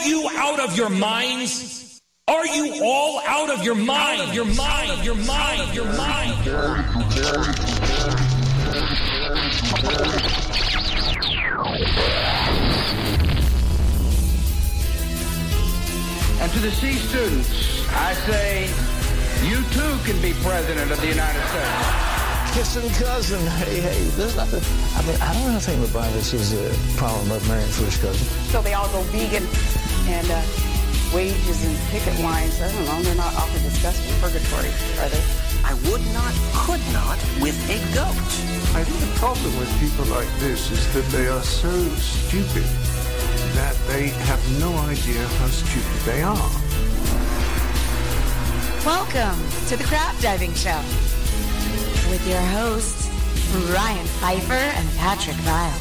you out of your minds? Are you all out of your mind? Your mind, your mind, your mind. And to the C students, I say, you too can be president of the United States. Kissing cousin, hey, there's nothing. I mean, I don't think the Bible says a problem about marrying first cousin. So they all go vegan and wages and picket lines. I don't know, they're not awfully disgusting. Purgatory, are they? I would not, could not with a goat. I think the problem with people like this is that they are so stupid that they have no idea how stupid they are. Welcome to the Crab Diving Show with your hosts, Ryan Pfeiffer and Patrick Vile.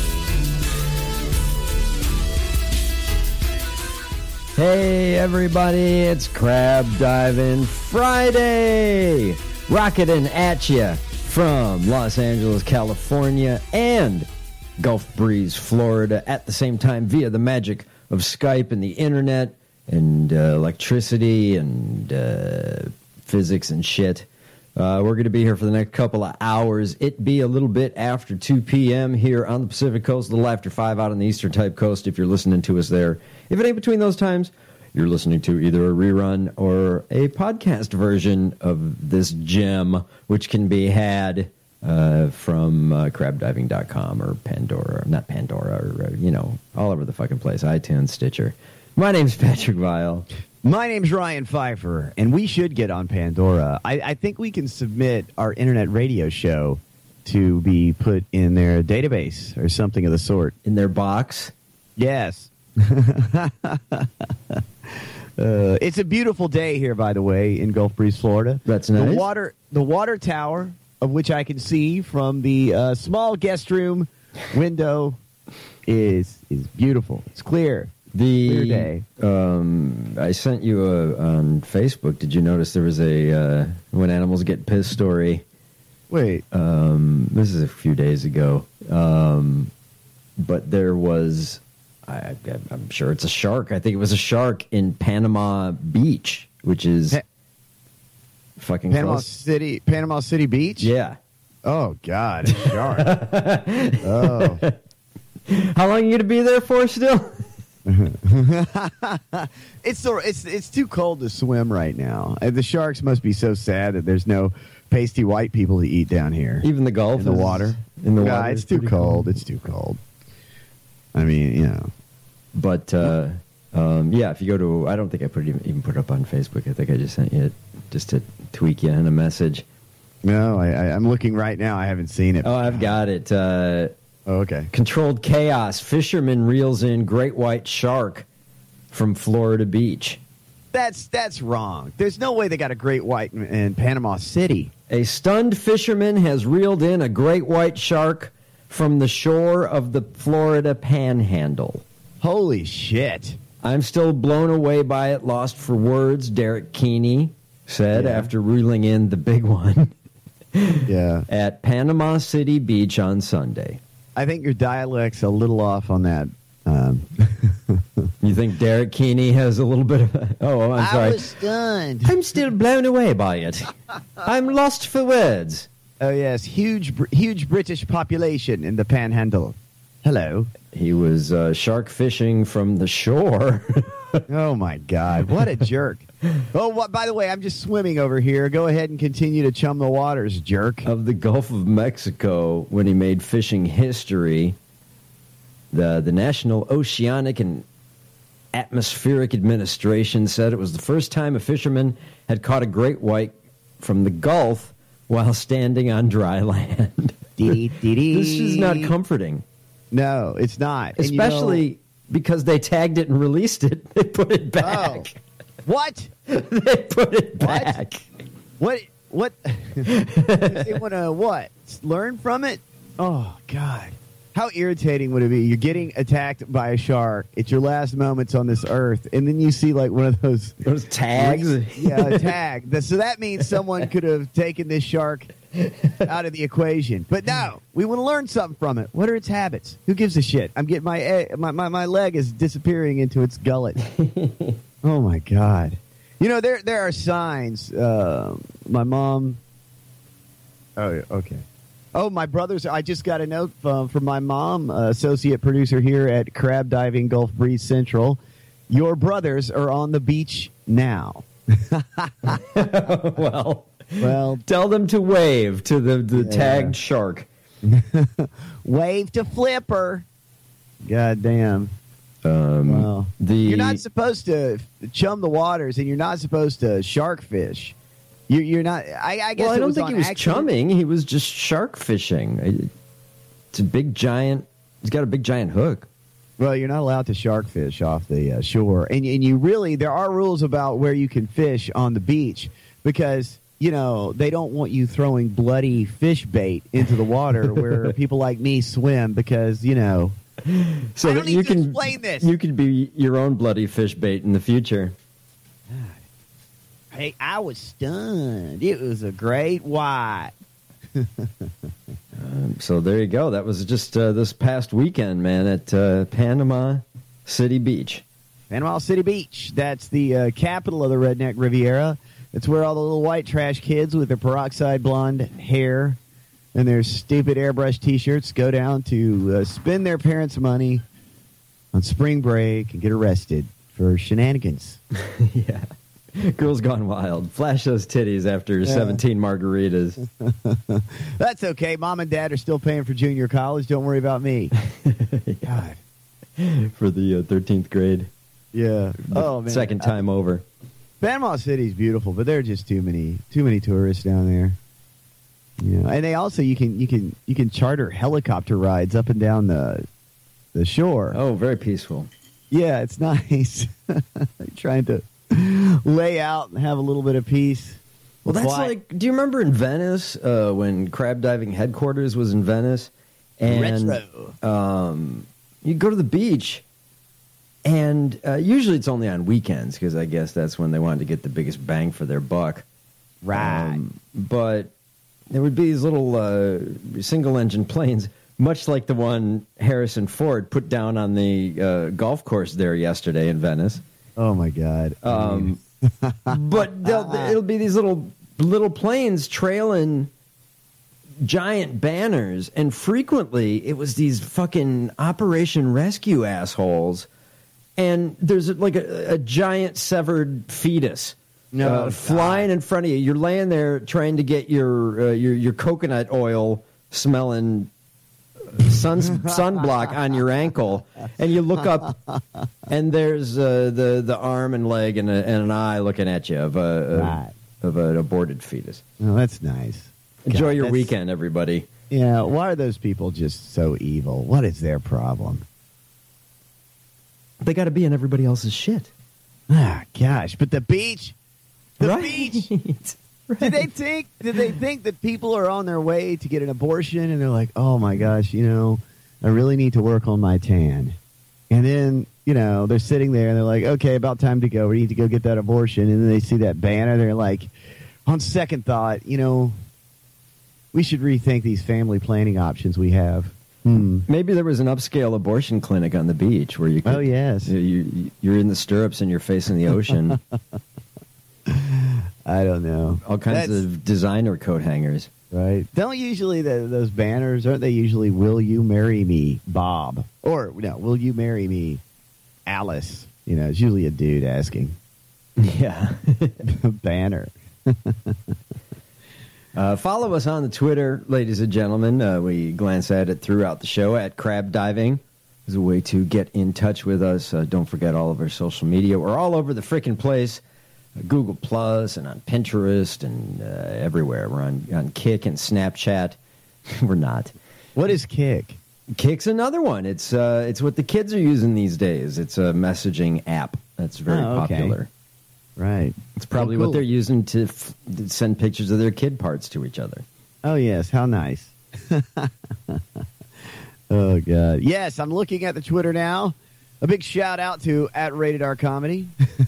Hey everybody, it's Crab Diving Friday! Rocketing at ya from Los Angeles, California and Gulf Breeze, Florida at the same time via the magic of Skype and the internet and electricity and physics and shit. We're going to be here for the next couple of hours. It be a little bit after 2 p.m. here on the Pacific Coast, a little after 5 out on the Eastern Type Coast if you're listening to us there. If it ain't between those times, you're listening to either a rerun or a podcast version of this gem, which can be had from crabdiving.com or Pandora, not Pandora, or, all over the fucking place, iTunes, Stitcher. My name's Patrick Vile. My name's Ryan Pfeiffer, and we should get on Pandora. I think we can submit our internet radio show to be put in their database or something of the sort. In their box? Yes. It's a beautiful day here, by the way, in Gulf Breeze, Florida. That's nice. The water tower, of which I can see from the small guest room window, is beautiful. It's clear. Clear day. I sent you on Facebook. Did you notice there was a When Animals Get Pissed story? Wait. This is a few days ago. But there was, I'm sure it's a shark. I think it was a shark in Panama Beach, which is fucking Panama close. Panama City Beach? Yeah. Oh, God. A shark. Oh. How long are you going to be there for still? It's too cold to swim right now. The sharks must be so sad that there's no pasty white people to eat down here. Even the Gulf, in the water. It's too cold. It's too cold. I mean, But if you go to, I don't think I even put it up on Facebook. I think I just sent you it just to tweak you in a message. No, I'm looking right now. I haven't seen it. Oh, I've got it. Okay. Controlled chaos. Fisherman reels in great white shark from Florida beach. That's wrong. There's no way they got a great white in Panama City. A stunned fisherman has reeled in a great white shark from the shore of the Florida Panhandle. Holy shit. I'm still blown away by it, lost for words, Derek Keeney said after reeling in the big one at Panama City Beach on Sunday. I think your dialect's a little off on that. You think Derek Keeney has a little bit of... I'm sorry. I was stunned. I'm still blown away by it. I'm lost for words. Oh, yes. Huge British population in the Panhandle. Hello. He was shark fishing from the shore. Oh, my God. What a jerk. Oh, by the way, I'm just swimming over here. Go ahead and continue to chum the waters, jerk. Of the Gulf of Mexico, when he made fishing history, the National Oceanic and Atmospheric Administration said it was the first time a fisherman had caught a great white from the Gulf while standing on dry land. This is not comforting. No, it's not. Especially because they tagged it and released it. They put it back. Oh. What? They put it back. What? They want to what? Learn from it? Oh, God. How irritating would it be? You're getting attacked by a shark. It's your last moments on this earth. And then you see like one of those tags. Yeah, a tag. So that means someone could have taken this shark out of the equation. But no, we want to learn something from it. What are its habits? Who gives a shit? I'm getting my leg is disappearing into its gullet. Oh my God! You know there are signs. My mom. Oh, okay. Oh, my brothers. I just got a note from my mom, associate producer here at Crab Diving Gulf Breeze Central. Your brothers are on the beach now. Well, tell them to wave to the tagged shark. Wave to Flipper. God damn. Well, you're not supposed to chum the waters, and you're not supposed to shark fish. You're not. I guess. Well, I don't think he was accident. chumming. He was just shark fishing. It's a big giant. He's got a big giant hook. Well, you're not allowed to shark fish off the shore, and you really there are rules about where you can fish on the beach because they don't want you throwing bloody fish bait into the water where people like me swim because So I don't need to explain this. You could be your own bloody fish bait in the future. Hey, I was stunned. It was a great white. So there you go. That was just this past weekend, man, at Panama City Beach. Panama City Beach. That's the capital of the Redneck Riviera. It's where all the little white trash kids with their peroxide blonde hair and their stupid airbrush T-shirts go down to spend their parents' money on spring break and get arrested for shenanigans. Yeah. Girls gone wild. Flash those titties after 17 margaritas. That's okay. Mom and Dad are still paying for junior college. Don't worry about me. God. For the 13th grade. Yeah. Oh, man. Second time over. Panama City's beautiful, but there are just too many tourists down there. And they also you can charter helicopter rides up and down the shore. Oh, very peaceful. Yeah, it's nice. Trying to lay out and have a little bit of peace. Well, that's like, do you remember in Venice when crab diving headquarters was in Venice? And retro. You go to the beach, and usually it's only on weekends because I guess that's when they wanted to get the biggest bang for their buck. Right. But there would be these little single-engine planes, much like the one Harrison Ford put down on the golf course there yesterday in Venice. Oh my God! But it'll be these little planes trailing giant banners, and frequently it was these fucking Operation Rescue assholes. And there's like a giant severed fetus flying in front of you. You're laying there trying to get your coconut oil smelling sunblock on your ankle, and you look up, and there's the arm and leg and an eye looking at you of an aborted fetus. Oh, that's nice. Enjoy your weekend, everybody. Yeah, why are those people just so evil? What is their problem? They got to be in everybody else's shit. Ah, gosh! But the beach, beach. Right. Did they think that people are on their way to get an abortion and they're like, oh my gosh, I really need to work on my tan. And then, they're sitting there and they're like, okay, about time to go. We need to go get that abortion. And then they see that banner. They're like, on second thought, we should rethink these family planning options we have. Maybe there was an upscale abortion clinic on the beach where you could, oh, yes. You're in the stirrups and you're facing the ocean. I don't know. All kinds of designer coat hangers. Right. Don't usually those banners, aren't they usually, will you marry me, Bob? Or, no, will you marry me, Alice? It's usually a dude asking. Yeah. Banner. Follow us on the Twitter, ladies and gentlemen. We glance at it throughout the show at Crab Diving. There's a way to get in touch with us. Don't forget all of our social media. We're all over the frickin' place. Google Plus and on Pinterest and everywhere. We're on Kick and Snapchat. We're not. What is Kick? Kick's another one. It's what the kids are using these days. It's a messaging app that's very popular. Right. It's probably what they're using to send pictures of their kid parts to each other. Oh, yes. How nice. Oh, God. Yes, I'm looking at the Twitter now. A big shout out to @RatedR Comedy.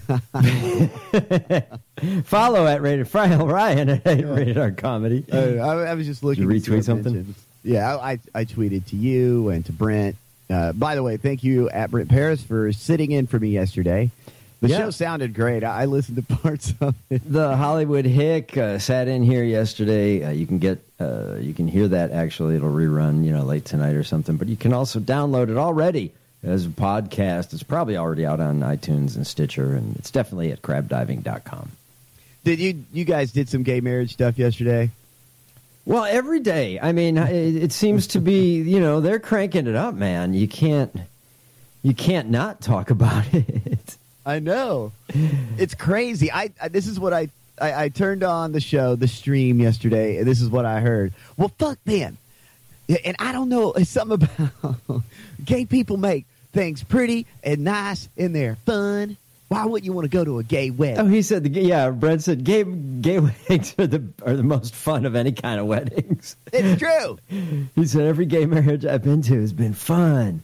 Follow Ryan at @RatedR Comedy. I was just looking. Did you retweet something? Mentions. Yeah, I tweeted to you and to Brent. By the way, thank you @Brent Paris for sitting in for me yesterday. The show sounded great. I listened to parts of it. The Hollywood Hick sat in here yesterday. You can hear that actually. It'll rerun, late tonight or something. But you can also download it already as a podcast. It's probably already out on iTunes and Stitcher, and it's definitely at crabdiving.com. Did you guys did some gay marriage stuff yesterday? Well, every day. I mean, it seems to be, they're cranking it up, man. You can't not talk about it. I know. It's crazy. This is what I turned on the stream yesterday, and this is what I heard. Well, fuck them. And I don't know, it's something about gay people make things pretty and nice and they're fun. Why wouldn't you want to go to a gay wedding? Oh, he said, Brent said gay weddings are the most fun of any kind of weddings. It's true. He said every gay marriage I've been to has been fun.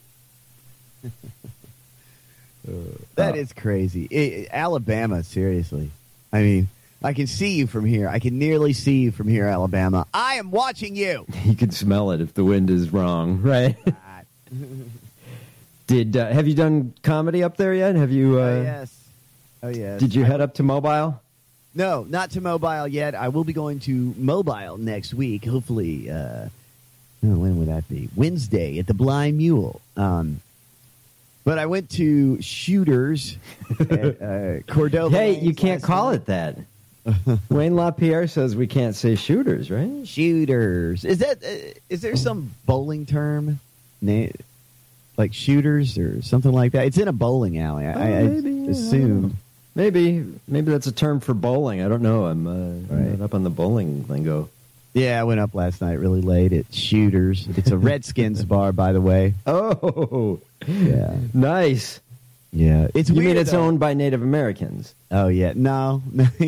That is crazy. Alabama, seriously. I mean, I can see you from here. I can nearly see you from here, Alabama. I am watching you. You can smell it if the wind is wrong, right? Have you done comedy up there yet? Have you? Yes. Oh, yes. Did you head up to Mobile? No, not to Mobile yet. I will be going to Mobile next week. Hopefully, when would that be? Wednesday at the Blind Mule. But I went to Shooters at Cordova. Hey, you can't call it that. Wayne LaPierre says we can't say shooters, right? Shooters. Is there some bowling term? Like shooters or something like that? It's in a bowling alley. I assumed. Maybe that's a term for bowling. I don't know. I'm not up on the bowling lingo. Yeah, I went up last night really late at Shooters. It's a Redskins bar, by the way. Oh, yeah, nice. Yeah, it's you weird. Mean it's owned by Native Americans? Oh yeah, no.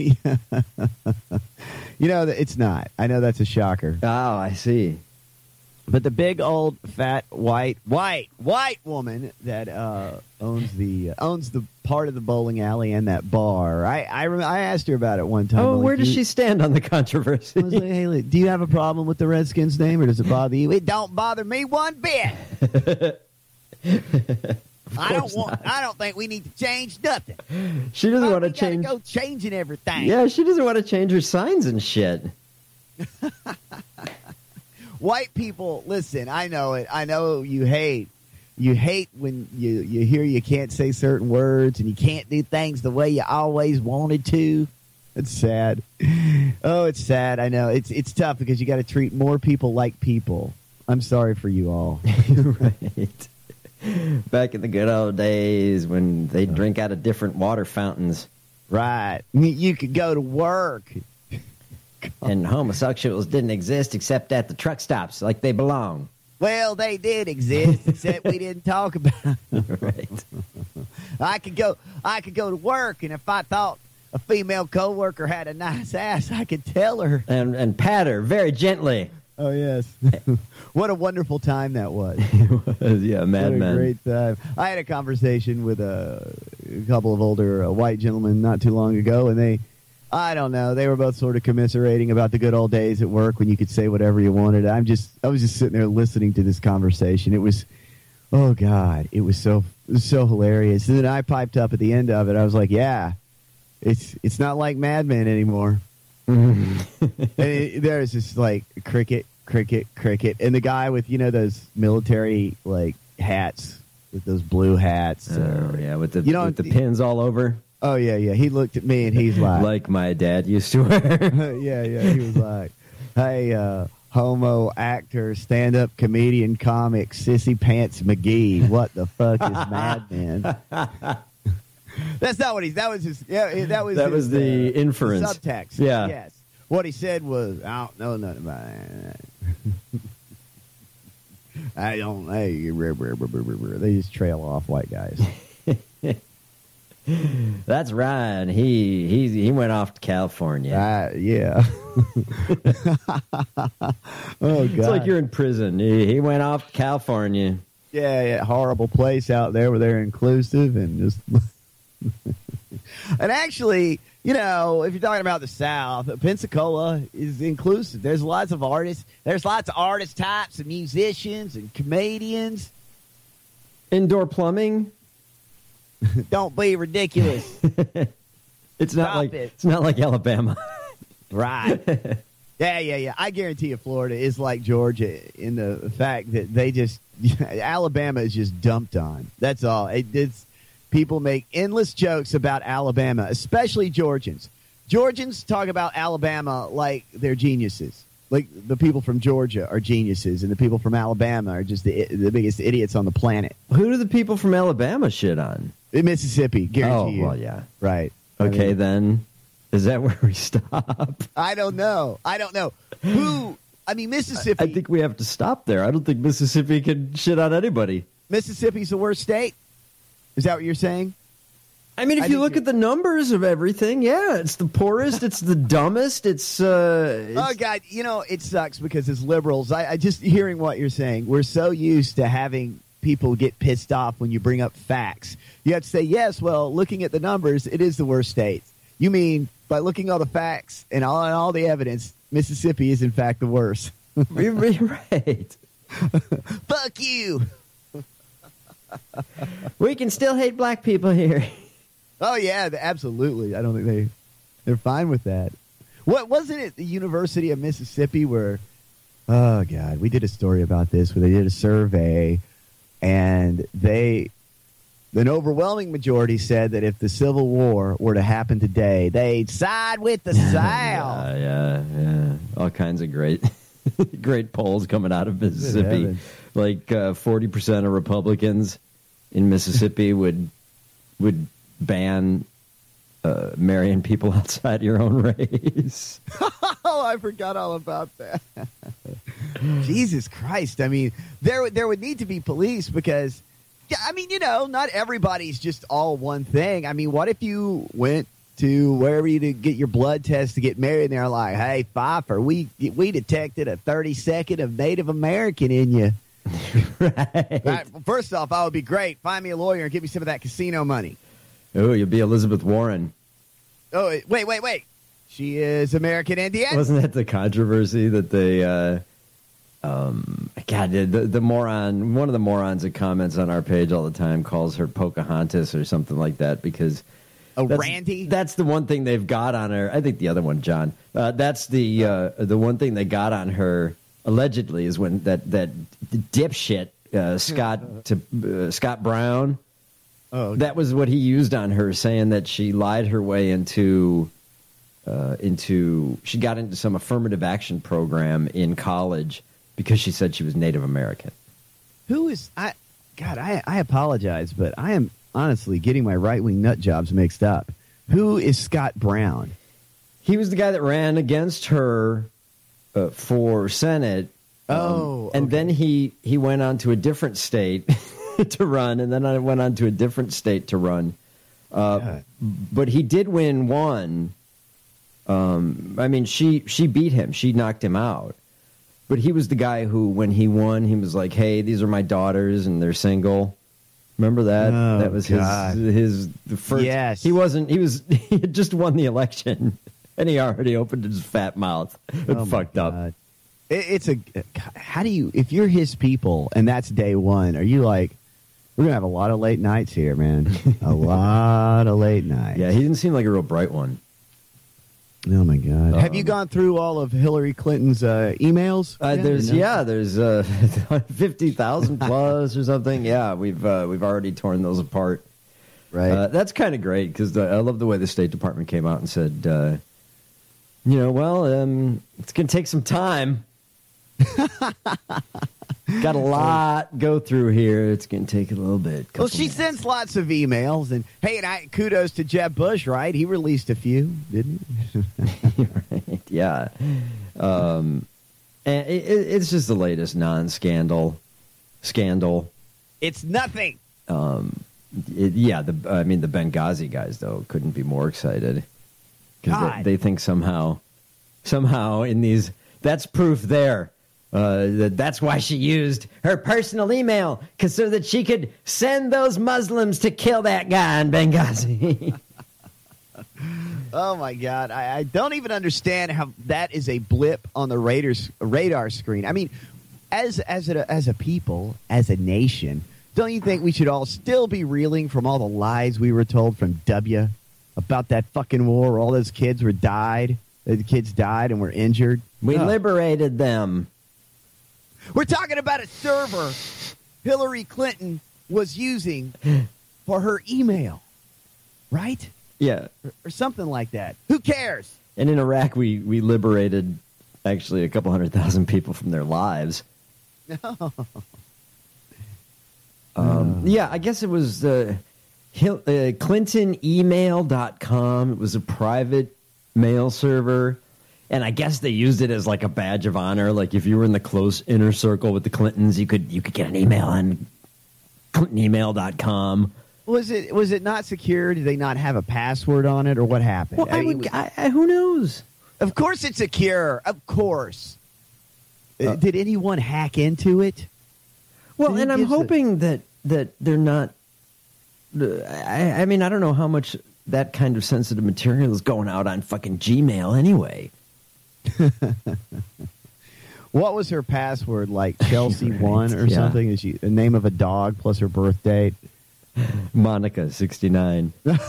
It's not. I know that's a shocker. Oh, I see. But the big old fat white woman that owns the part of the bowling alley and that bar. I asked her about it one time. Oh, where does she stand on the controversy? I was like, hey, do you have a problem with the Redskins name, or does it bother you? It don't bother me one bit. I don't think we need to change nothing. She doesn't want to change. Go changing everything. Yeah, she doesn't want to change her signs and shit. White people, listen, I know it. I know you hate when you hear you can't say certain words and you can't do things the way you always wanted to. It's sad. Oh, it's sad. I know. It's tough because you got to treat more people like people. I'm sorry for you all. Right. Back in the good old days when they drink out of different water fountains. Right. You could go to work. And homosexuals didn't exist except at the truck stops like they belong. Well, they did exist, except we didn't talk about them. Right. I could go to work, and if I thought a female coworker had a nice ass, I could tell her. And pat her very gently. Oh, yes. What a wonderful time that was. It was, yeah, Mad Men. What a great time. I had a conversation with a couple of older white gentlemen not too long ago, and I don't know. They were both sort of commiserating about the good old days at work when you could say whatever you wanted. I was just sitting there listening to this conversation. It was, oh God, it was so hilarious. And then I piped up at the end of it. I was like, yeah, it's not like Mad Men anymore. And there's just like cricket, and the guy with those military like hats with those blue hats. Yeah, with the pins all over. Oh, yeah. He looked at me, and he's like... Like my dad used to wear. Yeah. He was like, hey, homo actor, stand-up comedian, comic, Sissy Pants McGee, what the fuck is Mad Men? That's not what that was his... Yeah, that was the inference. Subtext. Yeah. Yes. What he said was, I don't know nothing about it. I don't... Hey, they just trail off white guys. That's Ryan. He went off to California. Yeah. Oh God! It's like you're in prison. He went off to California. Yeah, horrible place out there where they're inclusive and just. And actually, you know, if you're talking about the South, Pensacola is inclusive. There's lots of artists. There's lots of artist types and musicians and comedians. Indoor plumbing. Don't be ridiculous. It's not Stop like Alabama. Right. Yeah. I guarantee you Florida is like Georgia in the fact that they just Alabama is just dumped on. That's all. It's people make endless jokes about Alabama, especially Georgians. Georgians talk about Alabama like they're geniuses. Like the people from Georgia are geniuses, and the people from Alabama are just the biggest idiots on the planet. Who do the people from Alabama shit on? Mississippi, guarantee you. Oh, well, yeah. Right. Okay, then. Is that where we stop? I don't know. Who? I mean, Mississippi. I think we have to stop there. I don't think Mississippi can shit on anybody. Mississippi's the worst state? Is that what you're saying? I mean, if you look at the numbers of everything, yeah, it's the poorest, it's the dumbest, it's oh, God, you know, it sucks because as liberals, I just hearing what you're saying, we're so used to having people get pissed off when you bring up facts. You have to say, yes, well, looking at the numbers, it is the worst state. You mean by looking at all the facts and all the evidence, Mississippi is in fact the worst. Right. Fuck you. We can still hate black people here. Oh, yeah, absolutely. I don't think they're fine with that. What wasn't it, the University of Mississippi where, oh, God, we did a story about this where they did a survey and an overwhelming majority said that if the Civil War were to happen today, they'd side with the South. Yeah. All kinds of great polls coming out of Mississippi. Like 40% of Republicans in Mississippi would ban marrying people outside your own race. Oh, I forgot all about that. Jesus Christ. I mean, there would need to be police because, I mean, you know, not everybody's just all one thing. I mean, what if you went to wherever you to get your blood test to get married and they're like, hey, Pfeiffer, we detected a 32nd of Native American in you. Right. Well, first off, I would be great. Find me a lawyer and give me some of that casino money. Oh, you'll be Elizabeth Warren. Oh, wait. She is American Indian? Wasn't that the controversy that they, God, the moron, one of the morons that comments on our page all the time calls her Pocahontas or something like that because... Randy? That's the one thing they've got on her. I think the other one, John. That's the one thing they got on her, allegedly, is when that dipshit, Scott Brown... Oh, okay. That was what he used on her, saying that she lied her way into she got into some affirmative action program in college because she said she was Native American. Who is I apologize, but I am honestly getting my right-wing nut jobs mixed up. Who is Scott Brown? He was the guy that ran against her for Senate. And then he went on to a different state to run, and then I went on to a different state to run. But he did win one. I mean, she beat him. She knocked him out. But he was the guy who, when he won, he was like, hey, these are my daughters, and they're single. Remember that? Oh, that was his first. Yes. He had just won the election, and he already opened his fat mouth. It fucked up. How do you, if you're his people, and that's day one, are you like, we're going to have a lot of late nights here, man. A lot of late nights. Yeah, he didn't seem like a real bright one. Oh, my God. Have you gone through all of Hillary Clinton's emails? There's 50,000 plus or something. Yeah, we've already torn those apart. Right. That's kind of great because I love the way the State Department came out and said, it's going to take some time. Got a lot go through here. It's going to take a little bit. Well, she sends lots of emails, and hey, kudos to Jeb Bush, right? He released a few, didn't he? Right, yeah. And it's just the latest non-scandal scandal. It's nothing. The Benghazi guys though couldn't be more excited because they think somehow in these, that's proof there That's why she used her personal email, so that she could send those Muslims to kill that guy in Benghazi. Oh, my God. I don't even understand how that is a blip on the radar screen. I mean, as a people, as a nation, don't you think we should all still be reeling from all the lies we were told from W about that fucking war where all those kids died? The kids died and were injured. We liberated them. We're talking about a server Hillary Clinton was using for her email, right? Yeah. Or something like that. Who cares? And in Iraq, we liberated actually a couple 100,000 people from their lives. No. Yeah, I guess it was ClintonEmail.com. It was a private mail server. And I guess they used it as like a badge of honor. Like if you were in the close inner circle with the Clintons, you could get an email on ClintonEmail.com. Was it not secure? Did they not have a password on it, or what happened? Well, who knows? Of course it's secure. Of course. Did anyone hack into it? Well, and I'm hoping that they're not. I mean, I don't know how much that kind of sensitive material is going out on fucking Gmail anyway. What was her password? Like Chelsea right. 1 or something? Is she the name of a dog plus her birth date? Monica 69.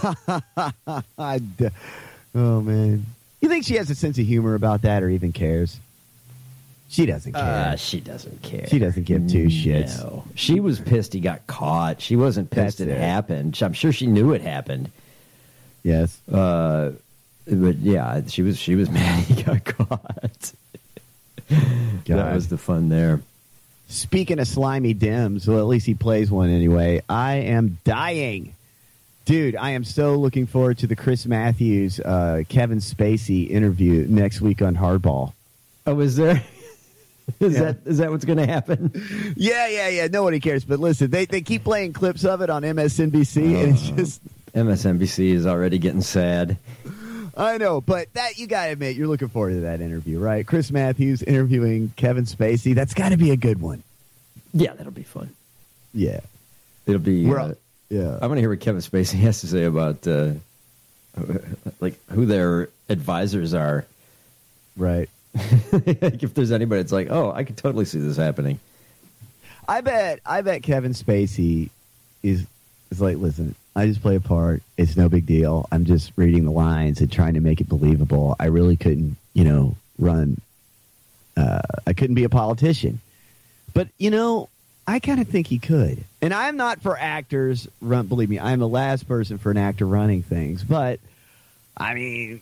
Oh man, you think she has a sense of humor about that, or even cares? She doesn't care. She doesn't care. She doesn't give two shits. No. She was pissed he got caught. She wasn't pissed it happened. I'm sure she knew it happened. Yes. But yeah, she was mad he got caught. That was the fun there. Speaking of slimy Dems, well, at least he plays one anyway. I am dying. Dude, I am so looking forward to the Chris Matthews, Kevin Spacey interview next week on Hardball. Oh, is there? Is that what's going to happen? Yeah. Nobody cares. But listen, they keep playing clips of it on MSNBC, and it's just... MSNBC is already getting sad. I know, but that you got to admit, you're looking forward to that interview, right? Chris Matthews interviewing Kevin Spacey. That's got to be a good one. Yeah, that'll be fun. Yeah. It'll be... yeah. I want to hear what Kevin Spacey has to say about like who their advisors are. Right. Like if there's anybody that's like, oh, I could totally see this happening. I bet Kevin Spacey is like, listen, I just play a part. It's no big deal. I'm just reading the lines and trying to make it believable. I really couldn't, run. I couldn't be a politician. But, I kind of think he could. And I'm not for actors. Believe me, I'm the last person for an actor running things. But, I mean,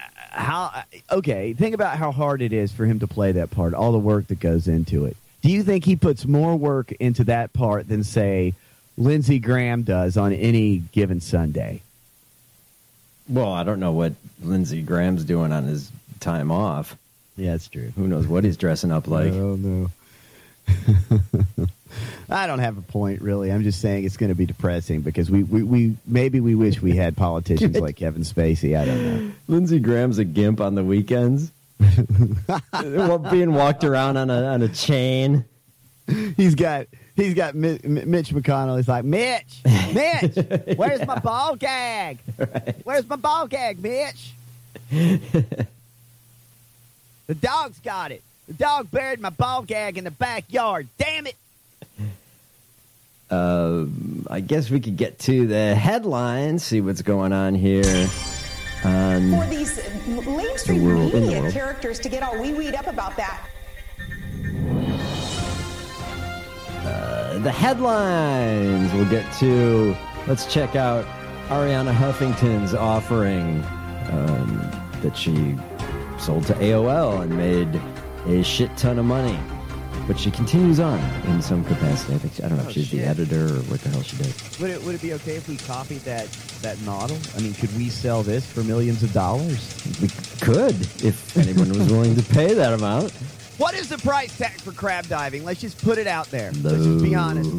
think about how hard it is for him to play that part, all the work that goes into it. Do you think he puts more work into that part than, say, Lindsey Graham does on any given Sunday? Well, I don't know what Lindsey Graham's doing on his time off. Yeah, that's true. Who knows what he's dressing up like? Oh, no. I don't have a point, really. I'm just saying it's going to be depressing because we wish we had politicians like Kevin Spacey. I don't know. Lindsey Graham's a gimp on the weekends. Being walked around on a chain. He's got Mitch McConnell. He's like, Mitch, where's my ball gag? Right. Where's my ball gag, Mitch? The dog's got it. The dog buried my ball gag in the backyard. Damn it. I guess we could get to the headlines, see what's going on here. For these mainstream media characters to get all wee-weed up about that. The headlines we'll get to. Let's check out Ariana Huffington's offering that she sold to AOL and made a shit ton of money. But she continues on in some capacity. I don't know if she's the editor or what the hell she did. Would it be okay if we copied that model? I mean, could we sell this for millions of dollars? We could, if anyone was willing to pay that amount. What is the price tag for crab diving? Let's just put it out there. Let's just be honest.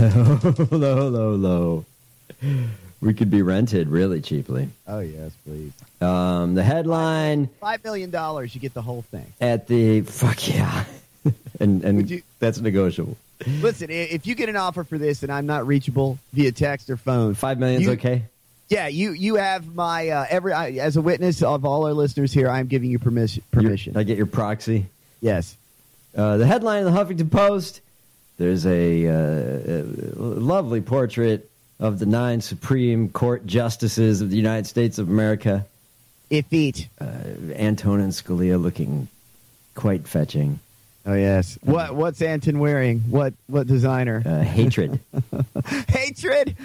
Low. We could be rented really cheaply. Oh, yes, please. The headline... $5 million, you get the whole thing. Fuck yeah. and that's negotiable. Listen, if you get an offer for this and I'm not reachable via text or phone, $5 million's okay. Yeah, you have my as a witness of all our listeners here. I'm giving you permission. I get your proxy. Yes. The headline of the Huffington Post. There's a lovely portrait of the 9 Supreme Court justices of the United States of America. Effete. Antonin Scalia looking quite fetching. Oh yes. What's Anton wearing? What designer? Hatred. Hatred.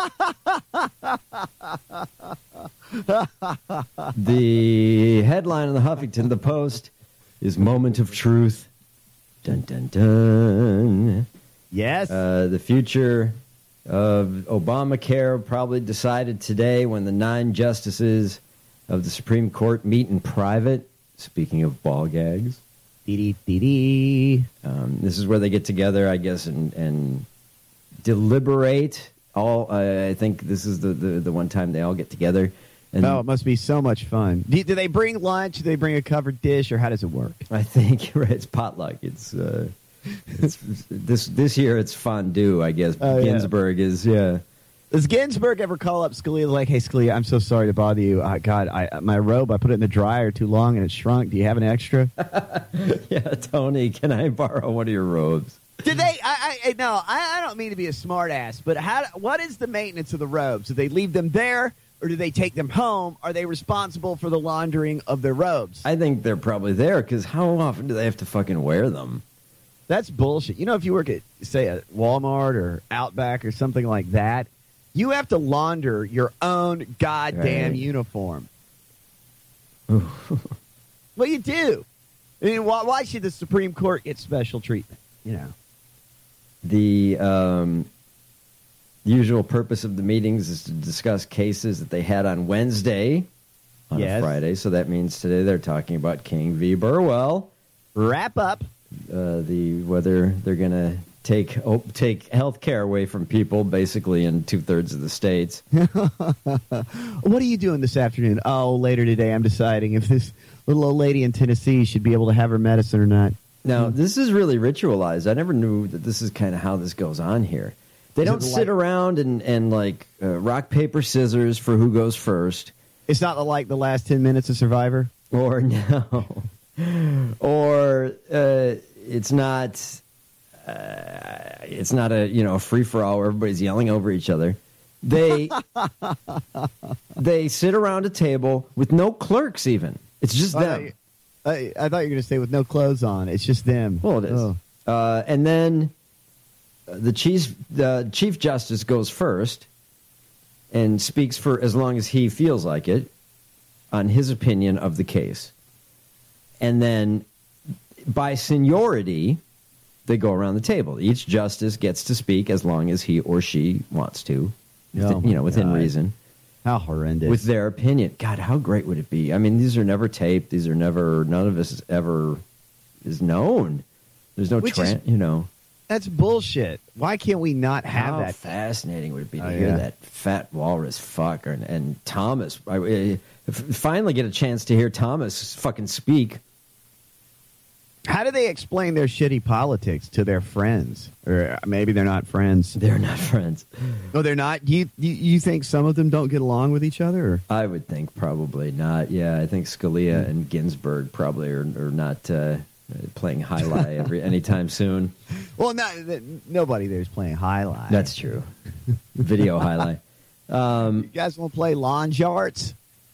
The headline of the Huffington Post is "Moment of Truth." Dun dun dun. Yes. The future of Obamacare probably decided today when the 9 justices of the Supreme Court meet in private. Speaking of ball gags. This is where they get together, I guess, and deliberate. I think this is the one time they all get together. And it must be so much fun. Do they bring lunch? Do they bring a covered dish, or how does it work? I think it's potluck. It's this year it's fondue. I guess Ginsburg is Does Ginsburg ever call up Scalia like, "Hey Scalia, I'm so sorry to bother you. My robe, I put it in the dryer too long and it shrunk. Do you have an extra?" Yeah, Tony, can I borrow one of your robes? Did they? No, I don't mean to be a smart ass, but what is the maintenance of the robes? Do they leave them there, or do they take them home? Are they responsible for the laundering of their robes? I think they're probably there, because how often do they have to fucking wear them? That's bullshit. You know, if you work at, say, a Walmart or Outback or something like that, you have to launder your own goddamn uniform. Well, you do. I mean, why should the Supreme Court get special treatment? You know, the usual purpose of the meetings is to discuss cases that they had on Wednesday on a Friday. So that means today they're talking about King v. Burwell. Wrap up whether they're going to take health care away from people, basically in 2/3 of the states. What are you doing this afternoon? Oh, later today I'm deciding if this little old lady in Tennessee should be able to have her medicine or not. Now, this is really ritualized. I never knew that this is kind of how this goes on here. They don't sit around and like rock, paper, scissors for who goes first. It's not like the last 10 minutes of Survivor? Or no. Or it's not a free-for-all where everybody's yelling over each other. They sit around a table with no clerks even. It's just them. I thought you were going to say with no clothes on. It's just them. Well, it is. Oh. And then the Chief Justice goes first and speaks for as long as he feels like it on his opinion of the case. And then by seniority, they go around the table. Each justice gets to speak as long as he or she wants to, within reason. How horrendous. With their opinion. God, how great would it be? I mean, these are never taped. These are never, none of this is known. There's no That's bullshit. Why can't we not have that? How fascinating would it be to hear that fat walrus fuck and Thomas. Finally get a chance to hear Thomas fucking speak. How do they explain their shitty politics to their friends? Or maybe they're not friends. They're not friends. No, they're not? You think some of them don't get along with each other? Or? I would think probably not. Yeah, I think Scalia and Ginsburg probably are not playing jai-alai anytime soon. Well, nobody there's playing jai-alai. That's true. Video jai-alai. You guys want to play lawn charts?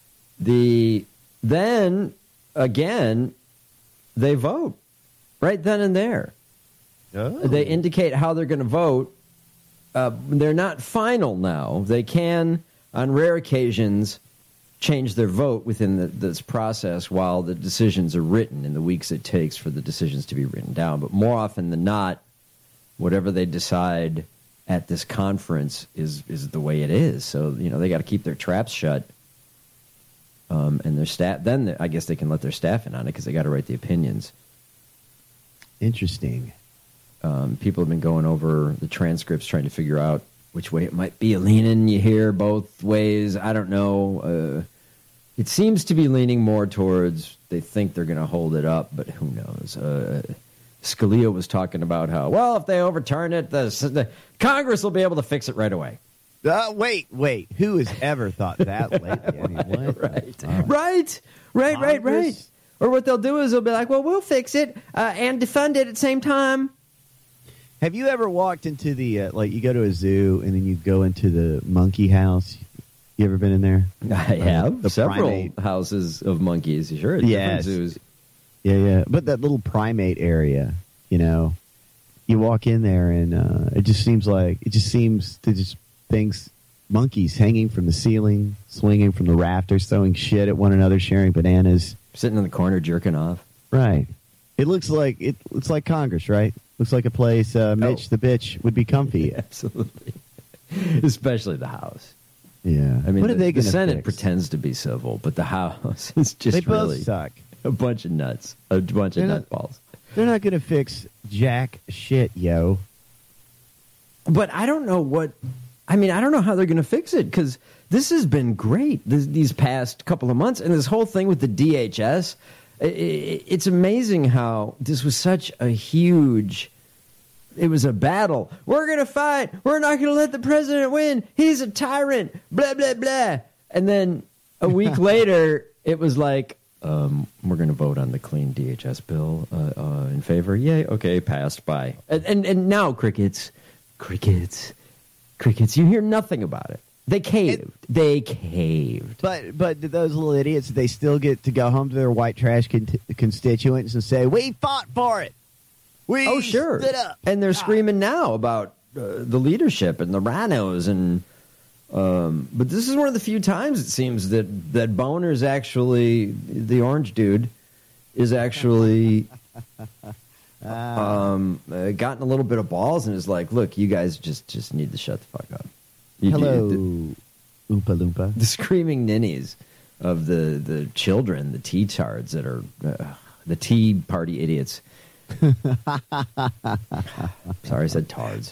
Then, again, they vote. Right then and there. Oh. They indicate how they're going to vote. They're not final now. They can, on rare occasions, change their vote within this process while the decisions are written in the weeks it takes for the decisions to be written down. But more often than not, whatever they decide at this conference is the way it is. So, they got to keep their traps shut. And their staff, then I guess they can let their staff in on it because they got to write the opinions. Interesting. People have been going over the transcripts trying to figure out which way it might be leaning. You hear both ways. I don't know. It seems to be leaning more towards they think they're going to hold it up, but who knows? Scalia was talking about how, well, if they overturn it, the Congress will be able to fix it right away. Wait. Who has ever thought that lately? I mean, what? Right. Or what they'll do is they'll be like, well, we'll fix it and defund it at the same time. Have you ever walked into the, like, you go to a zoo and then you go into the monkey house? You ever been in there? I have. The several primate houses of monkeys, sure. Yes. Different zoos. Yeah. But that little primate area, you know, you walk in there and it just seems to just things, monkeys hanging from the ceiling, swinging from the rafters, throwing shit at one another, sharing bananas. Sitting in the corner jerking off. Right. It looks like Congress, right? Looks like a place Mitch the bitch would be comfy. Yeah, absolutely. Especially the House. Yeah. I mean, what are they the gonna Senate fix? pretends to be civil, but the House is just they both really suck. A bunch of nuts. A bunch of nutballs. They're not going to fix jack shit, yo. But I don't know I don't know how they're going to fix it, because this has been great these past couple of months. And this whole thing with the DHS, it's amazing how this was such a huge... It was a battle. We're going to fight. We're not going to let the president win. He's a tyrant. Blah, blah, blah. And then a week later, it was like, we're going to vote on the clean DHS bill in favor. Yay. Okay, passed. Bye. And now crickets. You hear nothing about it. They caved. But those little idiots, they still get to go home to their white trash constituents and say, we fought for it. We stood up. And they're screaming now about the leadership and the rhinos. But this is one of the few times, it seems, that Boner's actually, the orange dude, is actually gotten a little bit of balls and is like, look, you guys just need to shut the fuck up. Hello, Oompa Loompa. The screaming ninnies of the children, the T-tards that are the Tea Party idiots. Sorry, I said tards.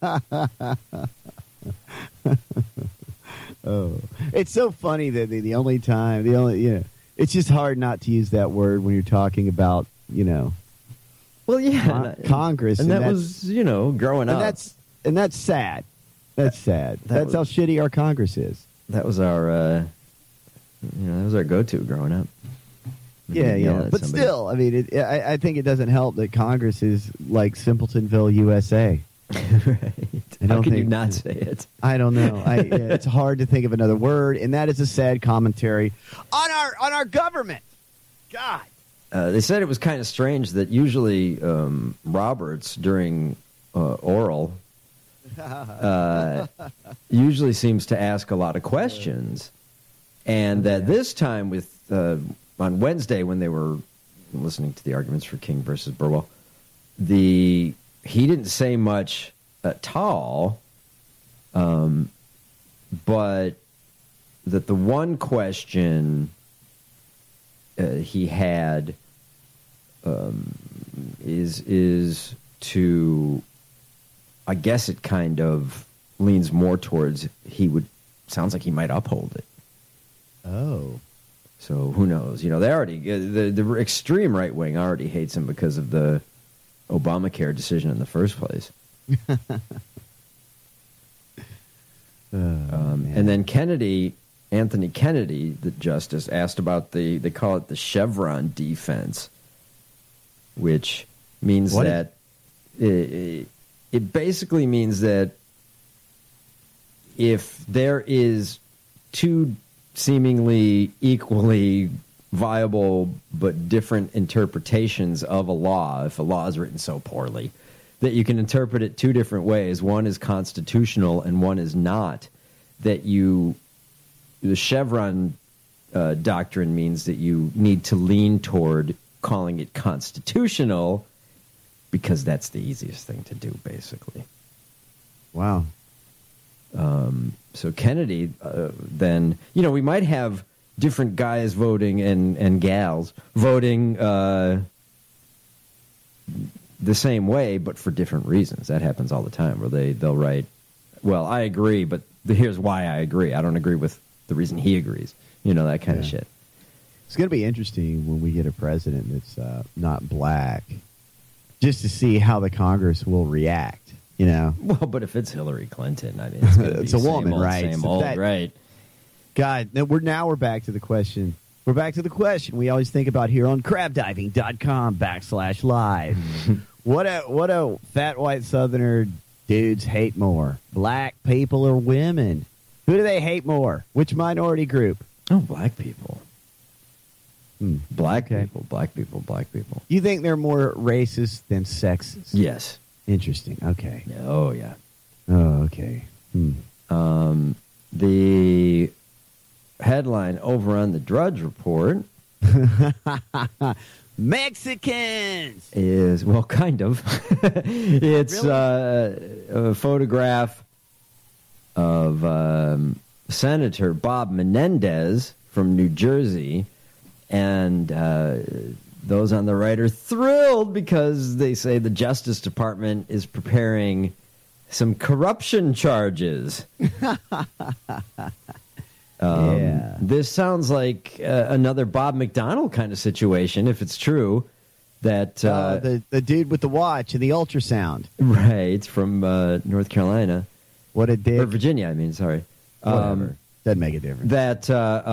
Oh, it's so funny that the only it's just hard not to use that word when you're talking about, well, yeah, Congress, and that was, growing up, and that's sad. That's sad. That's how shitty our Congress is. That was our, go-to growing up. Yeah. But still, I mean, I think it doesn't help that Congress is like Simpletonville, USA. Right. How can you not say it? I don't know. It's hard to think of another word, and that is a sad commentary on our government. God. They said it was kind of strange that usually Roberts during oral usually seems to ask a lot of questions, and that this time with on Wednesday when they were listening to the arguments for King versus Burwell, he didn't say much at all, but that the one question he had is to, I guess it kind of leans more towards sounds like he might uphold it. Oh. So who knows? They already, the extreme right wing already hates him because of the Obamacare decision in the first place. And then Anthony Kennedy, the justice, asked about they call it the Chevron defense, which means that it basically means that if there is two seemingly equally viable but different interpretations of a law, if a law is written so poorly, that you can interpret it two different ways. One is constitutional and one is not. The Chevron doctrine means that you need to lean toward calling it constitutional because that's the easiest thing to do, basically. Wow. So Kennedy, then, we might have different guys voting and gals voting the same way, but for different reasons. That happens all the time, where they'll write, well, I agree, but here's why I agree. I don't agree with the reason he agrees. That kind of shit. It's going to be interesting when we get a president that's not black just to see how the Congress will react. You know. Well, but if it's Hillary Clinton, I mean, it's, gonna it's be a woman, old, right? Same So old, that- right? God, we're back to the question. We're back to the question we always think about here on crabdiving.com/live. What a fat white Southerner dudes hate more, black people or women? Who do they hate more? Which minority group? Oh, black people. Black people, black people, black people. You think they're more racist than sexist? Yes. Interesting. Okay. Oh, yeah. Oh, okay. The headline over on the Drudge Report Mexicans is, well, kind of. It's Really? A photograph of Senator Bob Menendez from New Jersey, and those on the right are thrilled because they say the Justice Department is preparing some corruption charges. Yeah. This sounds like another Bob McDonnell kind of situation, if it's true. That the dude with the watch and the ultrasound. Right, from North Carolina. What a dick. Or Virginia, I mean, sorry. Whatever. Doesn't make a difference. That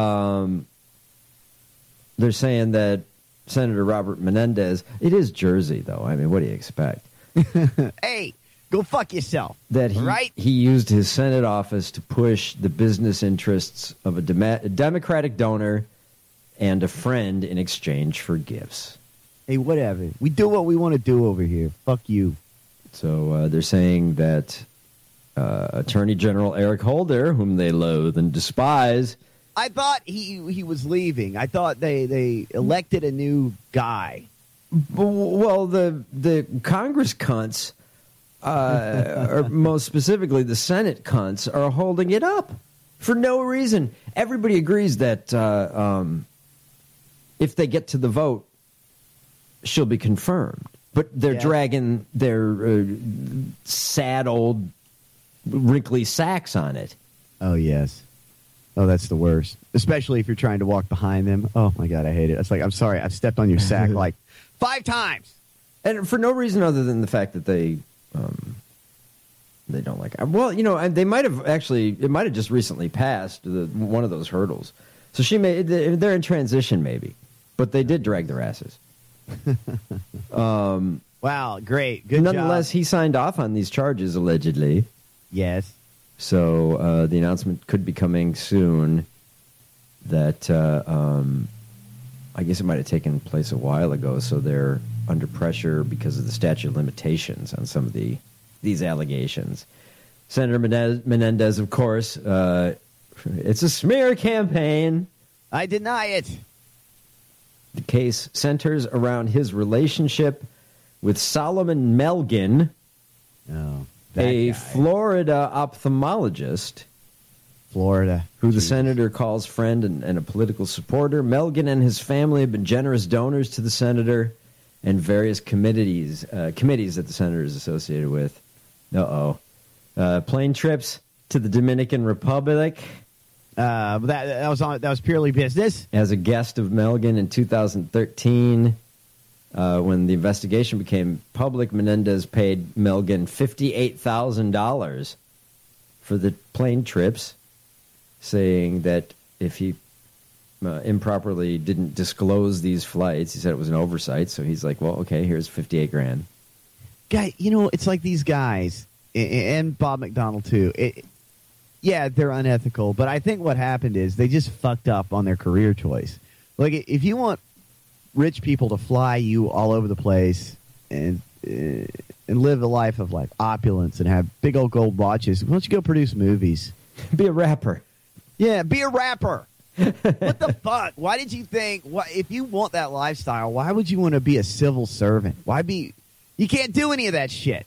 they're saying that Senator Robert Menendez, it is Jersey, though. I mean, what do you expect? Hey, go fuck yourself. That right? he used his Senate office to push the business interests of a Democratic donor and a friend in exchange for gifts. Hey, whatever. We do what we want to do over here. Fuck you. So they're saying that Attorney General Eric Holder, whom they loathe and despise. I thought he was leaving. I thought they elected a new guy. Well, the Congress cunts, or most specifically the Senate cunts, are holding it up for no reason. Everybody agrees that if they get to the vote, she'll be confirmed. But they're dragging their sad old wrinkly sacks on it. Oh, yes. Oh, that's the worst. Especially if you're trying to walk behind them. Oh, my God, I hate it. It's like, I'm sorry, I've stepped on your sack like 5 times. And for no reason other than the fact that they don't like it. Well, you know, they might have actually, it might have just recently passed one of those hurdles. So they're in transition maybe. But they did drag their asses. Wow, great. Good Nonetheless, job. he signed off on these charges, allegedly. Yes. So the announcement could be coming soon that I guess it might have taken place a while ago, so they're under pressure because of the statute of limitations on some of these allegations. Senator Menendez, of course, it's a smear campaign. I deny it. The case centers around his relationship with Solomon Melgen, a Florida ophthalmologist. Florida. Who the senator calls friend and a political supporter. Melgen and his family have been generous donors to the senator and various committees that the senator is associated with. Plane trips to the Dominican Republic. That was purely business. As a guest of Melgen in 2013, when the investigation became public, Menendez paid Melgen $58,000 for the plane trips, saying that if he improperly didn't disclose these flights, he said it was an oversight. So he's like, well, okay, here's $58,000. Guy, you know, it's like these guys, and Bob McDonnell too. Yeah, they're unethical, but I think what happened is they just fucked up on their career choice. Like, if you want rich people to fly you all over the place and live a life of like opulence and have big old gold watches, why don't you go produce movies? Be a rapper. Yeah, be a rapper. What the fuck? Why did you think? If you want that lifestyle, why would you want to be a civil servant? Why be? You can't do any of that shit.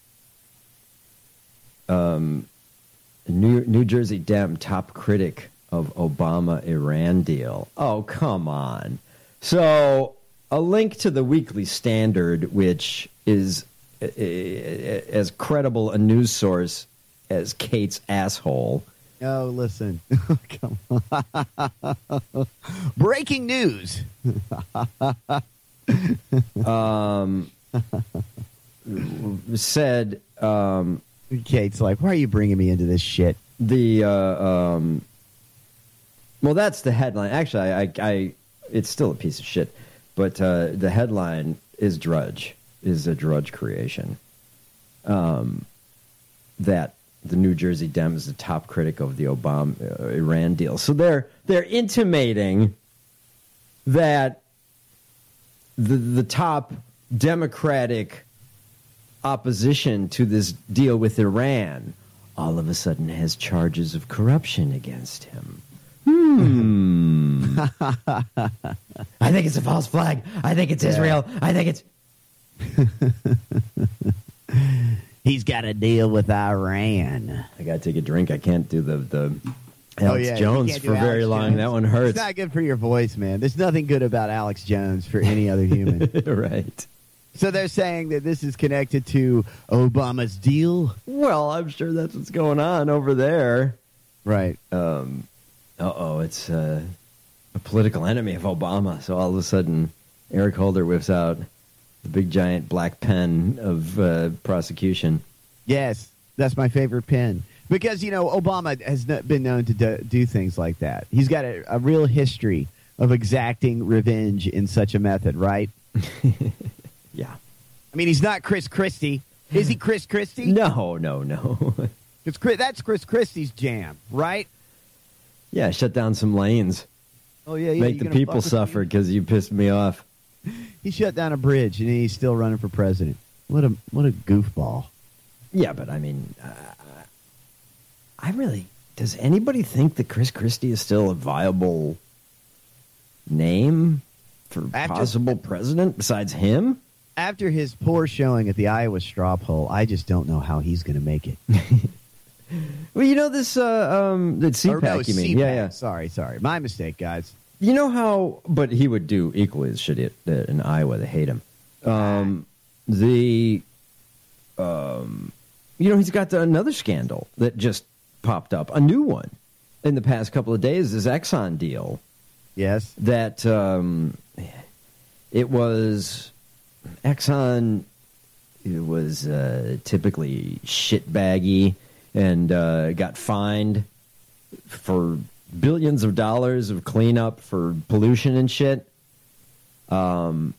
New Jersey Dem top critic of Obama-Iran deal. Oh, come on. So a link to the Weekly Standard, which is as credible a news source as Kate's asshole. Oh, listen. Come on. Breaking news. said. Kate's like, why are you bringing me into this shit? Well, that's the headline. Actually, I it's still a piece of shit, but the headline is a Drudge creation. That the New Jersey Dem is the top critic of the Obama Iran deal. So they're intimating that the top Democratic opposition to this deal with Iran all of a sudden has charges of corruption against him. I think it's a false flag. I think it's Israel. I think it's... He's got to deal with Iran. I got to take a drink. I can't do the Alex Jones for very long. Jones. That one hurts. It's not good for your voice, man. There's nothing good about Alex Jones for any other human. Right. So they're saying that this is connected to Obama's deal? Well, I'm sure that's what's going on over there. Right. It's a political enemy of Obama. So all of a sudden, Eric Holder whips out the big giant black pen of prosecution. Yes, that's my favorite pen. Because, Obama has been known to do things like that. He's got a real history of exacting revenge in such a method, right? Yeah. I mean, he's not Chris Christie. Is he Chris Christie? No. That's Chris Christie's jam, right? Yeah, shut down some lanes. Oh, yeah. Make the people suffer because you pissed me off. He shut down a bridge, and he's still running for president. What a goofball. Yeah, but I mean, does anybody think that Chris Christie is still a viable name for possible president besides him? After his poor showing at the Iowa straw poll, I just don't know how he's going to make it. Well, this CPAC, you mean? CPAC. Yeah. Sorry. My mistake, guys. You know how, but he would do equally as shitty in Iowa. They hate him. He's got another scandal that just popped up, a new one in the past couple of days, this Exxon deal. Yes. That it was Exxon. It was typically shitbaggy and got fined for billions of dollars of cleanup for pollution and shit. And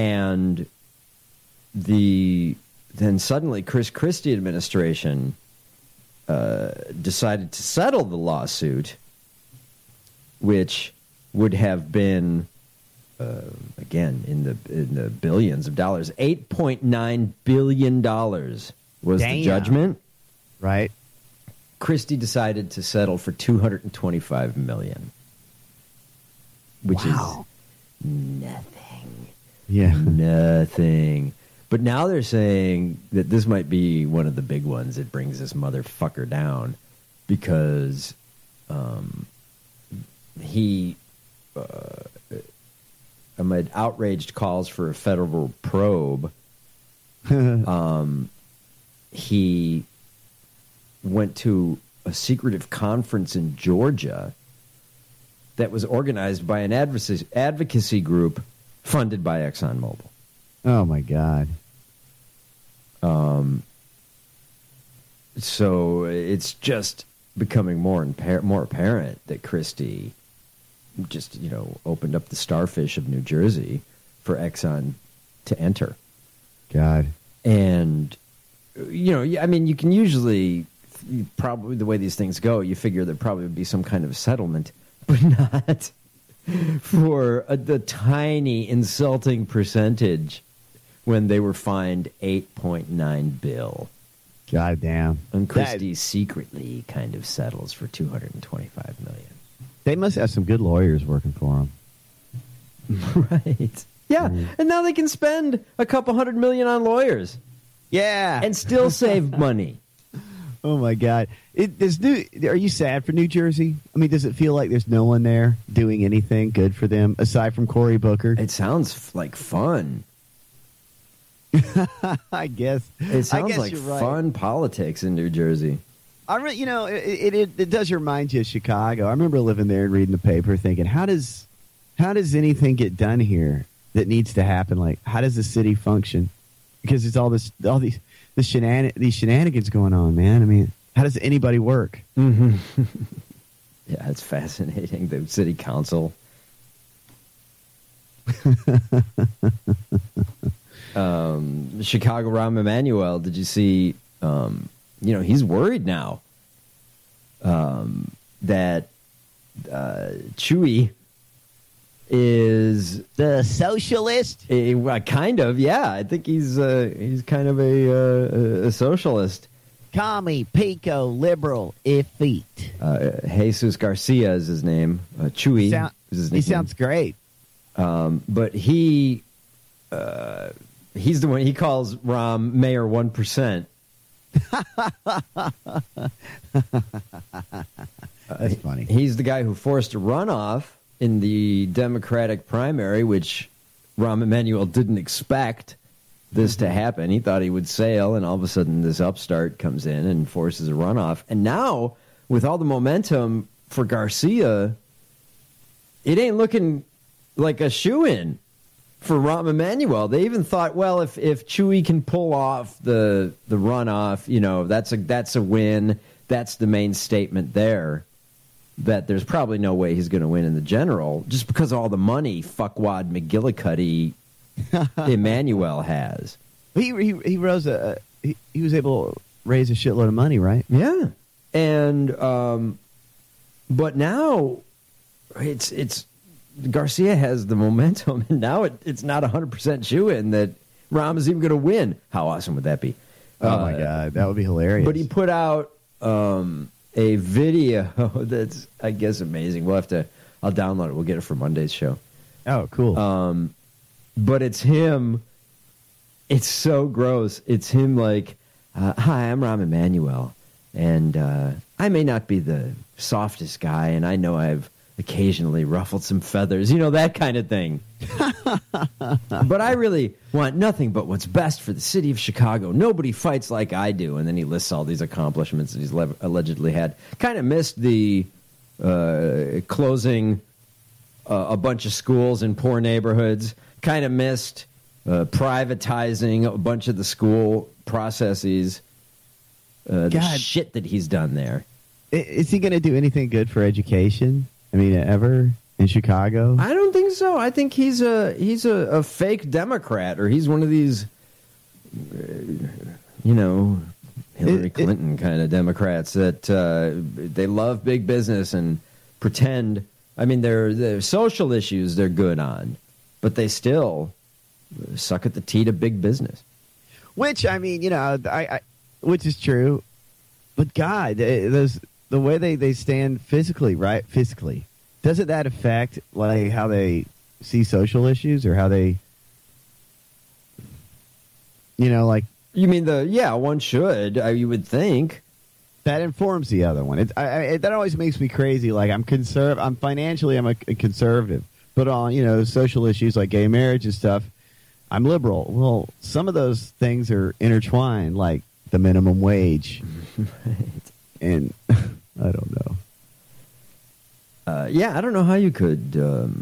then suddenly Chris Christie administration decided to settle the lawsuit, which would have been again in the billions of dollars. $8.9 billion was the judgment. Right. Christie decided to settle for $225 million, which is nothing. Yeah, nothing. But now they're saying that this might be one of the big ones that brings this motherfucker down because he amid outraged calls for a federal probe, he went to a secretive conference in Georgia that was organized by an advocacy group funded by ExxonMobil. Oh, my God. So it's just becoming more apparent that Christie just, opened up the starfish of New Jersey for Exxon to enter. God. And, you can usually, probably the way these things go, you figure there probably would be some kind of settlement, but not for the tiny insulting percentage when they were fined $8.9 billion. God damn. And Christie secretly kind of settles for $225 million. They must have some good lawyers working for them. Right. Yeah. And now they can spend a couple $100 million on lawyers. Yeah. And still save money. Oh, my God. Are you sad for New Jersey? I mean, does it feel like there's no one there doing anything good for them aside from Cory Booker? It sounds like fun. I guess. It sounds like fun politics in New Jersey. It does remind you of Chicago. I remember living there and reading the paper thinking, how does anything get done here that needs to happen? Like, how does the city function? because it's all these shenanigans going on, man. I mean, how does anybody work? Mm-hmm. Yeah, it's fascinating. The city council. Chicago Rahm Emanuel, did you see, he's worried now that Chewy is the socialist. Kind of, yeah. I think he's kind of a socialist. Commie, Pico, liberal, effete. Jesus Garcia is his name. Chewy is his name. He sounds great. But he's the one, he calls Rahm Mayor 1%. That's funny. He's the guy who forced a runoff in the Democratic primary, which Rahm Emanuel didn't expect this to happen. He thought he would sail, and all of a sudden this upstart comes in and forces a runoff. And now, with all the momentum for Garcia, it ain't looking like a shoe-in for Rahm Emanuel. They even thought, well, if Chewy can pull off the runoff, that's a win. That's the main statement there. That there's probably no way he's going to win in the general, just because of all the money fuckwad McGillicuddy Emanuel has. He rose he was able to raise a shitload of money, right? Yeah, and but now it's Garcia has the momentum, and now it's not 100% shoe-in that Rahm is even going to win. How awesome would that be? Oh my God, that would be hilarious. But he put out a video that's, I guess, amazing. I'll download it. We'll get it for Monday's show. Oh, cool. But it's him. It's so gross. It's him like, hi, I'm Rahm Emanuel, and I may not be the softest guy, and I know I've occasionally ruffled some feathers, that kind of thing. But I really want nothing but what's best for the city of Chicago. Nobody fights like I do. And then he lists all these accomplishments that he's allegedly had. Kind of missed the closing a bunch of schools in poor neighborhoods. Kind of missed privatizing a bunch of the school processes. The shit that he's done there. Is he going to do anything good for education? I mean, ever in Chicago? I don't think so. I think he's a fake Democrat, or he's one of these, Hillary Clinton kind of Democrats that they love big business and pretend. I mean, their social issues they're good on, but they still suck at the teat of big business. Which, I mean, which is true. But God, the way they stand physically, right? Physically, doesn't that affect like how they see social issues, or how they, like? You mean one should. You would think that informs the other one. That always makes me crazy. Like I'm financially I'm a conservative, but on social issues like gay marriage and stuff, I'm liberal. Well, some of those things are intertwined, like the minimum wage, right. And I don't know. I don't know how you could,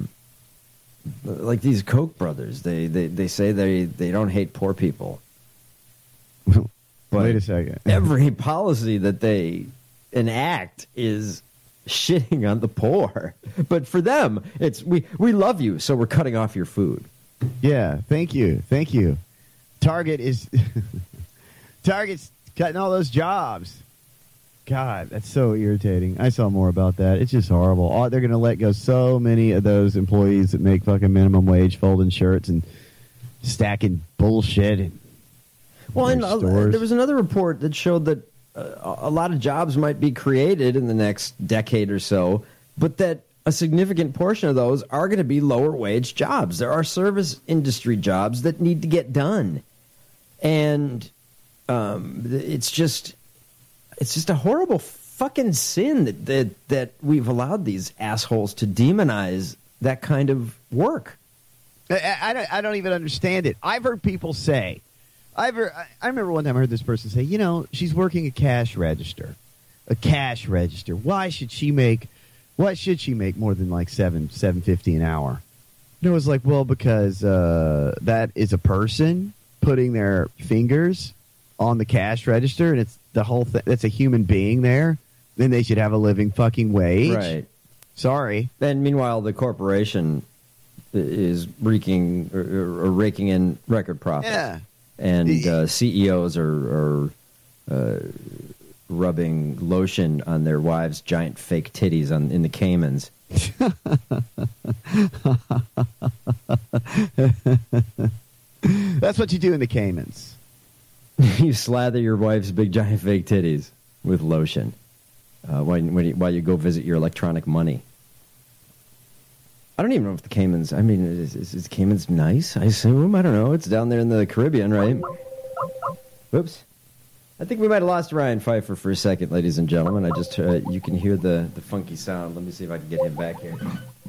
like these Koch brothers. They say they don't hate poor people. But wait a second. Every policy that they enact is shitting on the poor. But for them, it's we love you, so we're cutting off your food. Yeah, thank you. Target's cutting all those jobs. God, that's so irritating. I saw more about that. It's just horrible. They're going to let go so many of those employees that make fucking minimum wage, folding shirts and stacking bullshit. And there was another report that showed that a lot of jobs might be created in the next decade or so, but that a significant portion of those are going to be lower wage jobs. There are service industry jobs that need to get done. And it's just a horrible fucking sin that we've allowed these assholes to demonize that kind of work. I don't even understand it. I've heard people say, I remember one time I heard this person say, she's working a cash register. A cash register. Why should she make more than like $7.50 an hour? And it was like, well, because that is a person putting their fingers on the cash register, and it's the whole thing. That's a human being there. Then they should have a living fucking wage. Right. Sorry. And meanwhile, the corporation is raking in record profits. Yeah. And CEOs are rubbing lotion on their wives' giant fake titties in the Caymans. That's what you do in the Caymans. You slather your wife's big giant fake titties with lotion while you go visit your electronic money. I don't even know if the Caymans, I mean, is Caymans nice, I assume? I don't know. It's down there in the Caribbean, right? Whoops. I think we might have lost Ryan Pfeiffer for a second, ladies and gentlemen. I just, you can hear the funky sound. Let me see if I can get him back here.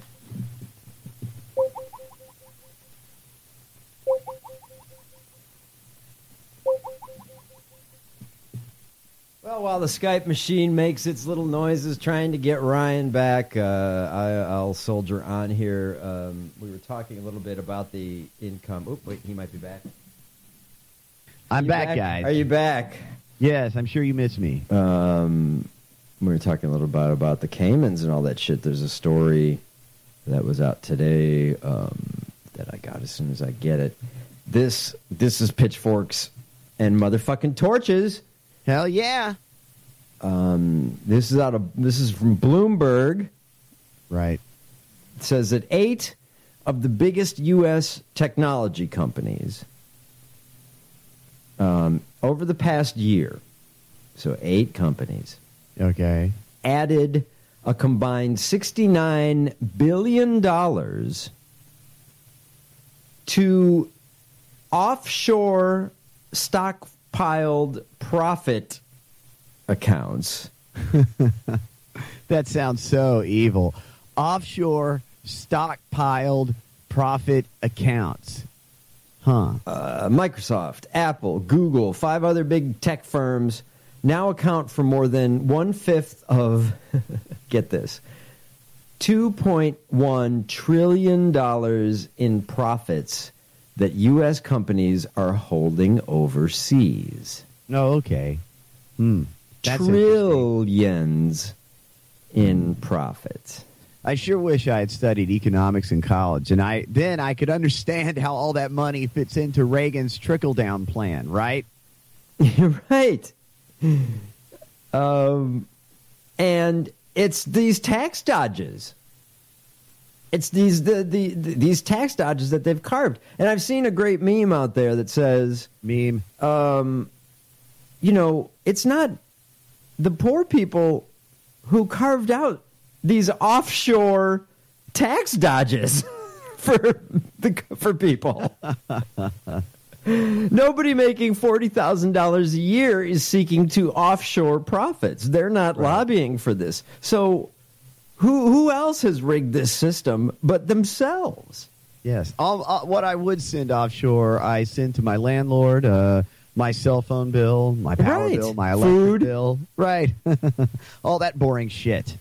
Well, while the Skype machine makes its little noises trying to get Ryan back, I'll soldier on here. We were talking a little bit about the income. Oh, wait, he might be back. I'm back, guys. Are you back? Yes, I'm sure you missed me. We were talking a little bit about the Caymans and all that shit. There's a story that was out today that I got as soon as I get it. This is pitchforks and motherfucking torches. Hell yeah. This is from Bloomberg. Right. It says that 8 of the biggest U.S. technology companies over the past year, so 8 companies, okay, added a combined $69 billion to offshore stockpiled profit accounts. That sounds so evil. Offshore stockpiled profit accounts. Huh. Microsoft, Apple, Google, 5 other big tech firms now account for more than 1/5 of, get this, $2.1 trillion in profits that U.S. companies are holding overseas. Oh, okay. That's trillions in profits. I sure wish I had studied economics in college, and then I could understand how all that money fits into Reagan's trickle-down plan, right? You're right. And it's these tax dodges. It's these tax dodges that they've carved. And I've seen a great meme out there that says, it's not the poor people who carved out these offshore tax dodges for people. Nobody making $40,000 a year is seeking to offshore profits. They're not lobbying for this. So who else has rigged this system but themselves? Yes. What I would send offshore, I send to my landlord, my cell phone bill, my power bill, my electric bill. Right. All that boring shit.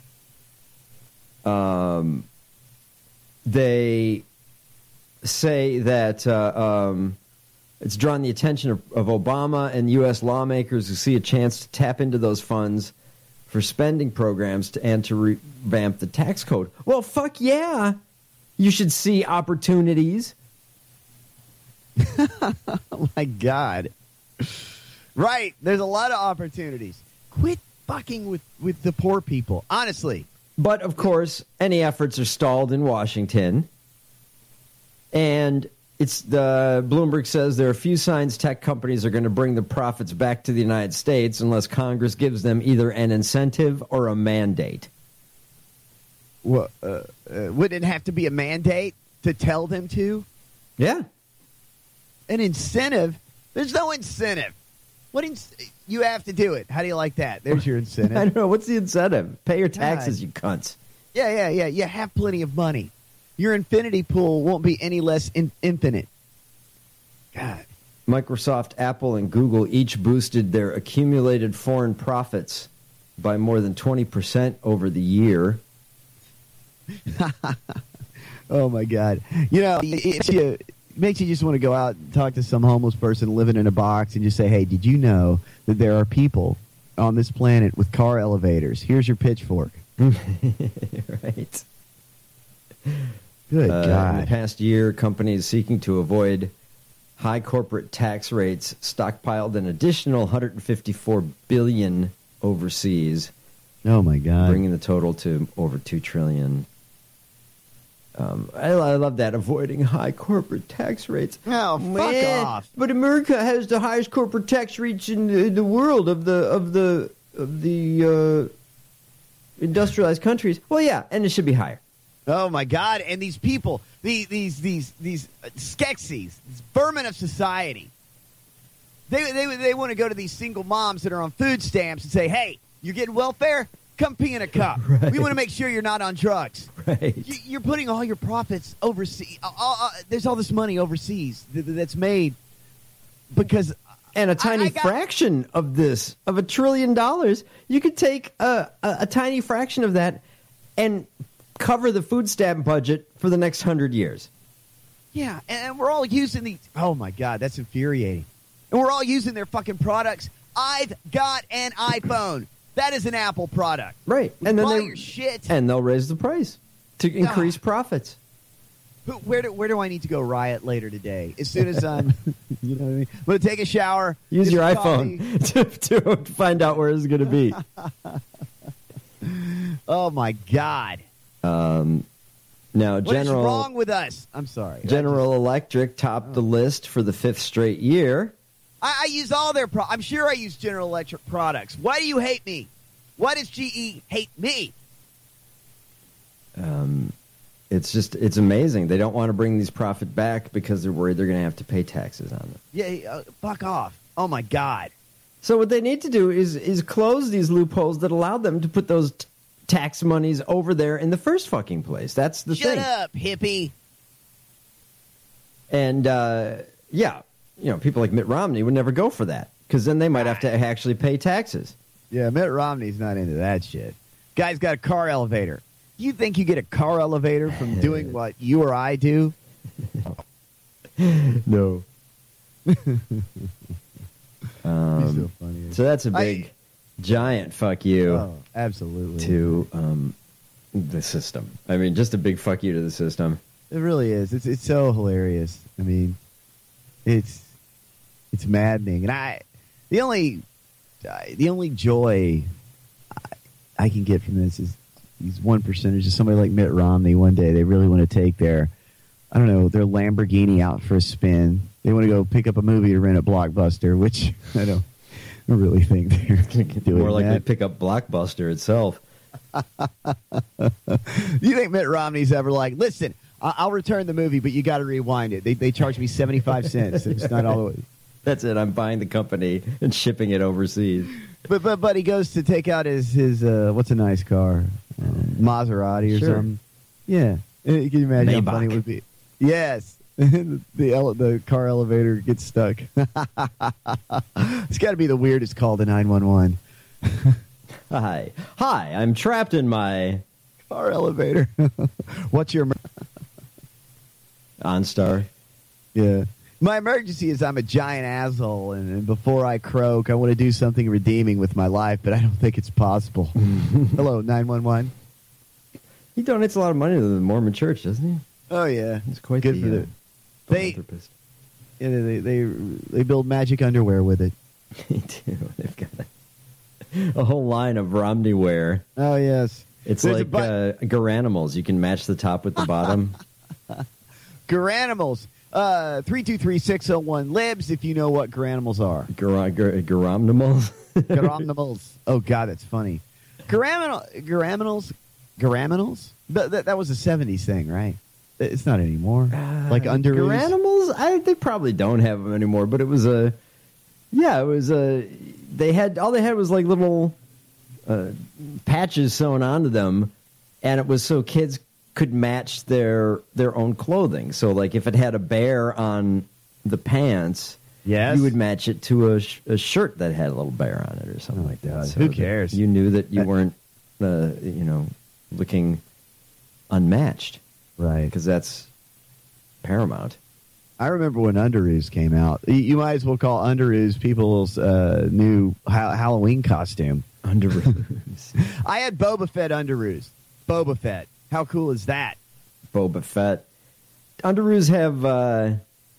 They say that it's drawn the attention of Obama and U.S. lawmakers who see a chance to tap into those funds for spending programs and to revamp the tax code. Well, fuck yeah. You should see opportunities. Oh, my God. Right. There's a lot of opportunities. Quit fucking with the poor people. Honestly. But, of course, any efforts are stalled in Washington. And Bloomberg says there are few signs tech companies are going to bring the profits back to the United States unless Congress gives them either an incentive or a mandate. Well, wouldn't it have to be a mandate to tell them to? Yeah. An incentive? There's no incentive. You have to do it. How do you like that? There's your incentive. I don't know. What's the incentive? Pay your taxes, you cunts. Yeah. You have plenty of money. Your infinity pool won't be any less infinite. God. Microsoft, Apple, and Google each boosted their accumulated foreign profits by more than 20% over the year. Oh, my God. makes you just want to go out and talk to some homeless person living in a box and just say, hey, did you know that there are people on this planet with car elevators? Here's your pitchfork. Right. Good God. In the past year, companies seeking to avoid high corporate tax rates stockpiled an additional $154 billion overseas. Oh, my God. Bringing the total to over $2 trillion. I love that, avoiding high corporate tax rates. Oh, fuck off. But America has the highest corporate tax rates in the world of the industrialized countries. Well, yeah, and it should be higher. Oh, my God. And these people, these Skeksis, these vermin of society, they want to go to these single moms that are on food stamps and say, hey, you're getting welfare? Come pee in a cup. Right. We want to make sure you're not on drugs. Right. You're putting all your profits overseas. There's all this money overseas that's made because... And a tiny fraction of this, of $1 trillion, you could take a tiny fraction of that and cover the food stamp budget for the next 100 years. Yeah, and we're all using these... Oh, my God, that's infuriating. And we're all using their fucking products. I've got an iPhone. That is an Apple product. Right. And then your shit. And they'll raise the price to increase profits. Where do I need to go riot later today? As soon as I'm, you know what I mean? I'm going to take a shower. Use your iPhone to find out where it's going to be. Oh, my God. Now, what is wrong with us? I'm sorry. General Electric topped the list for the 5th straight year. I use all their products. I'm sure I use General Electric products. Why do you hate me? Why does GE hate me? It's amazing. They don't want to bring these profit back because they're worried they're going to have to pay taxes on them. Yeah, fuck off. Oh, my God. So what they need to do is close these loopholes that allowed them to put those tax monies over there in the first fucking place. That's the thing. Shut up, hippie. And, yeah, you know, people like Mitt Romney would never go for that because then they might have to actually pay taxes. Yeah, Mitt Romney's not into that shit. Guy's got a car elevator. You think you get a car elevator from doing what you or I do? No. So funny. So that's a big, giant fuck you. Oh, absolutely. To the system. I mean, just a big fuck you to the system. It really is. It's so hilarious. I mean, it's maddening. And the only joy I can get from this is these 1%ers, just somebody like Mitt Romney. One day they really want to take their Lamborghini out for a spin. They want to go pick up a movie to rent at Blockbuster, which I don't really think they're going to do. More likely to pick up Blockbuster itself. You think Mitt Romney's ever like, listen, I'll return the movie, but you got to rewind it. They charge me 75 cents. It's not all the way. That's it. I'm buying the company and shipping it overseas. But he goes to take out his what's a nice car? Maserati or something. Yeah. Can you imagine how funny it would be? Yes. The car elevator gets stuck. It's got to be the weirdest call to 911. Hi, I'm trapped in my car elevator. What's your OnStar? Yeah. My emergency is I'm a giant asshole, and before I croak, I want to do something redeeming with my life, but I don't think it's possible. Hello, 911. He donates a lot of money to the Mormon Church, doesn't he? Oh yeah, he's quite good for the philanthropist. They build magic underwear with it. They do. They've got a whole line of Romney wear. Oh yes, it's like Garanimals. You can match the top with the bottom. Garanimals. 323-601 libs if you know what Garanimals are. Garanimals. Garanimals. Oh God, that's funny. Garanimals. That was a 70s thing, right? It's not anymore. Like underoos. Garanimals? They probably don't have them anymore. But it was a. Yeah, it was a. They had was like little patches sewn onto them, and it was so kids could match their own clothing. So, like, if it had a bear on the pants, yes, you would match it to a shirt that had a little bear on it or something like that. So who cares? You knew that you weren't, looking unmatched, right? Because that's paramount. I remember when Underoos came out. You might as well call Underoos people's new Halloween costume. Underoos. I had Boba Fett Underoos. Boba Fett. How cool is that? Boba Fett. Underoos have...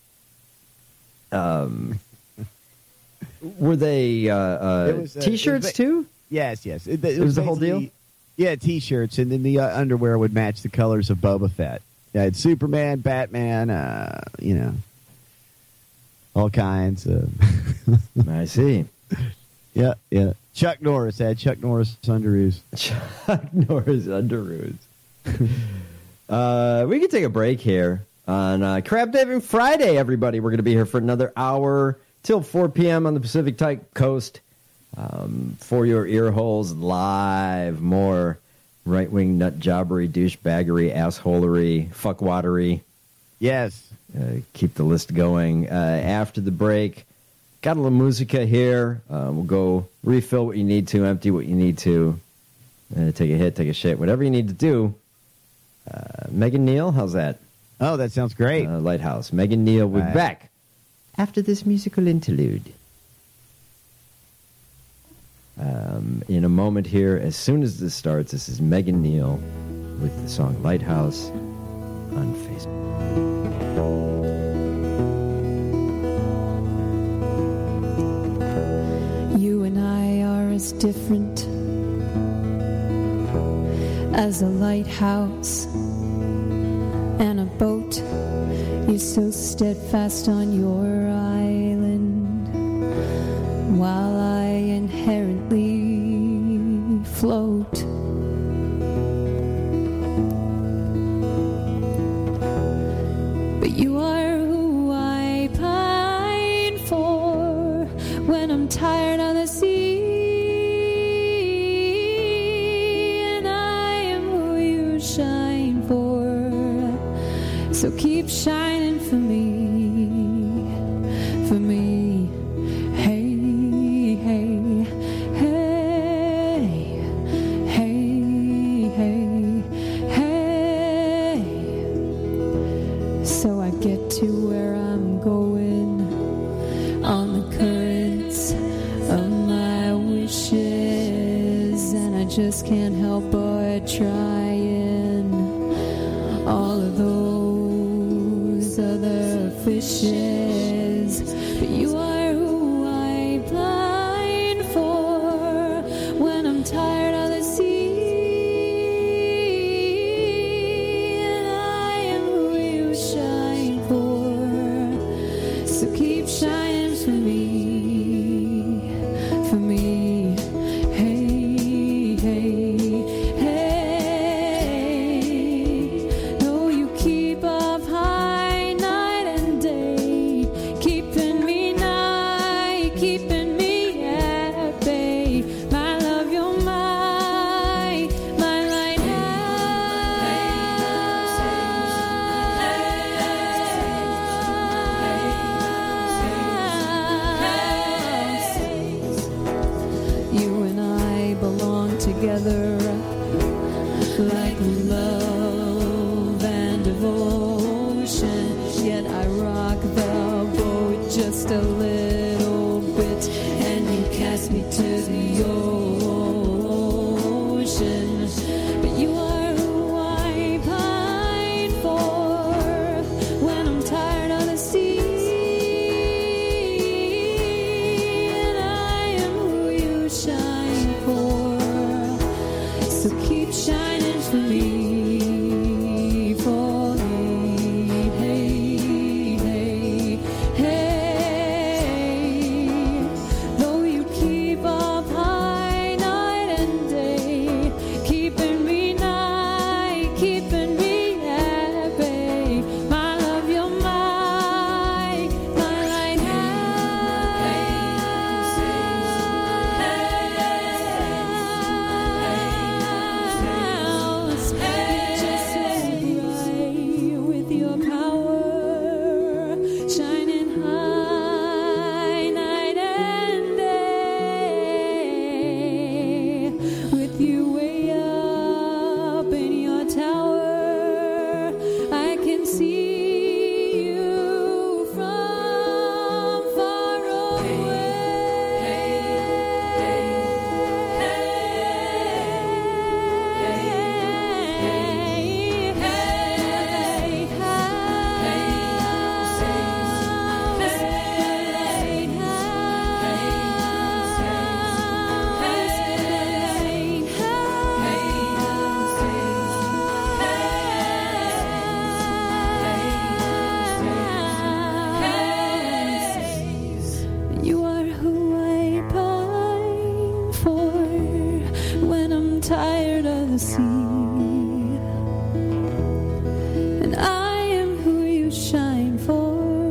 were they T-shirts too? Yes. It was the whole deal? Yeah, T-shirts, and then the underwear would match the colors of Boba Fett. Yeah, it's Superman, Batman, all kinds of... I see. Yeah. Chuck Norris had Chuck Norris Underoos. Chuck Norris Underoos. We can take a break here on Crab Diving Friday, everybody. We're going to be here for another hour till 4 p.m. on the Pacific Coast. For your ear holes, live, more right-wing nut jobbery, douchebaggery, assholery, fuckwatery. Yes. Keep the list going. After the break, got a little musica here. We'll go refill what you need to, empty what you need to, take a hit, take a shit, whatever you need to do. Megan Neal, how's that? Oh, that sounds great. Lighthouse. Megan Neal will be back after this musical interlude. In a moment here, as soon as this starts, this is Megan Neal with the song Lighthouse on Facebook. You and I are as different as a lighthouse and a boat. You're so steadfast on your island, while I inherently float. But you are who I pine for when I'm tired on the sea, and I am who you shine for. So keep shining for me, for me. To where I'm going on the currents of my wishes, and I just can't help but trying all of those other fishes. But you are who I pine for when I'm tired of the sea. Shining for me, for me. Hey, hey, hey. Though you keep up high night and day, keeping me nigh, keeping me at bay. My love, you're my together like love and devotion, yet I rock the boat just a little bit, and you cast me to the ocean. But you are who I pine for when I'm tired of the sea, and I am who you shine for. So keep shining for me, for me. Hey, hey, hey. Though you keep up high see. And I am who you shine for.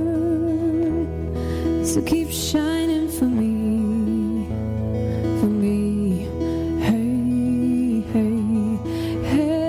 So keep shining for me. For me. Hey, hey, hey.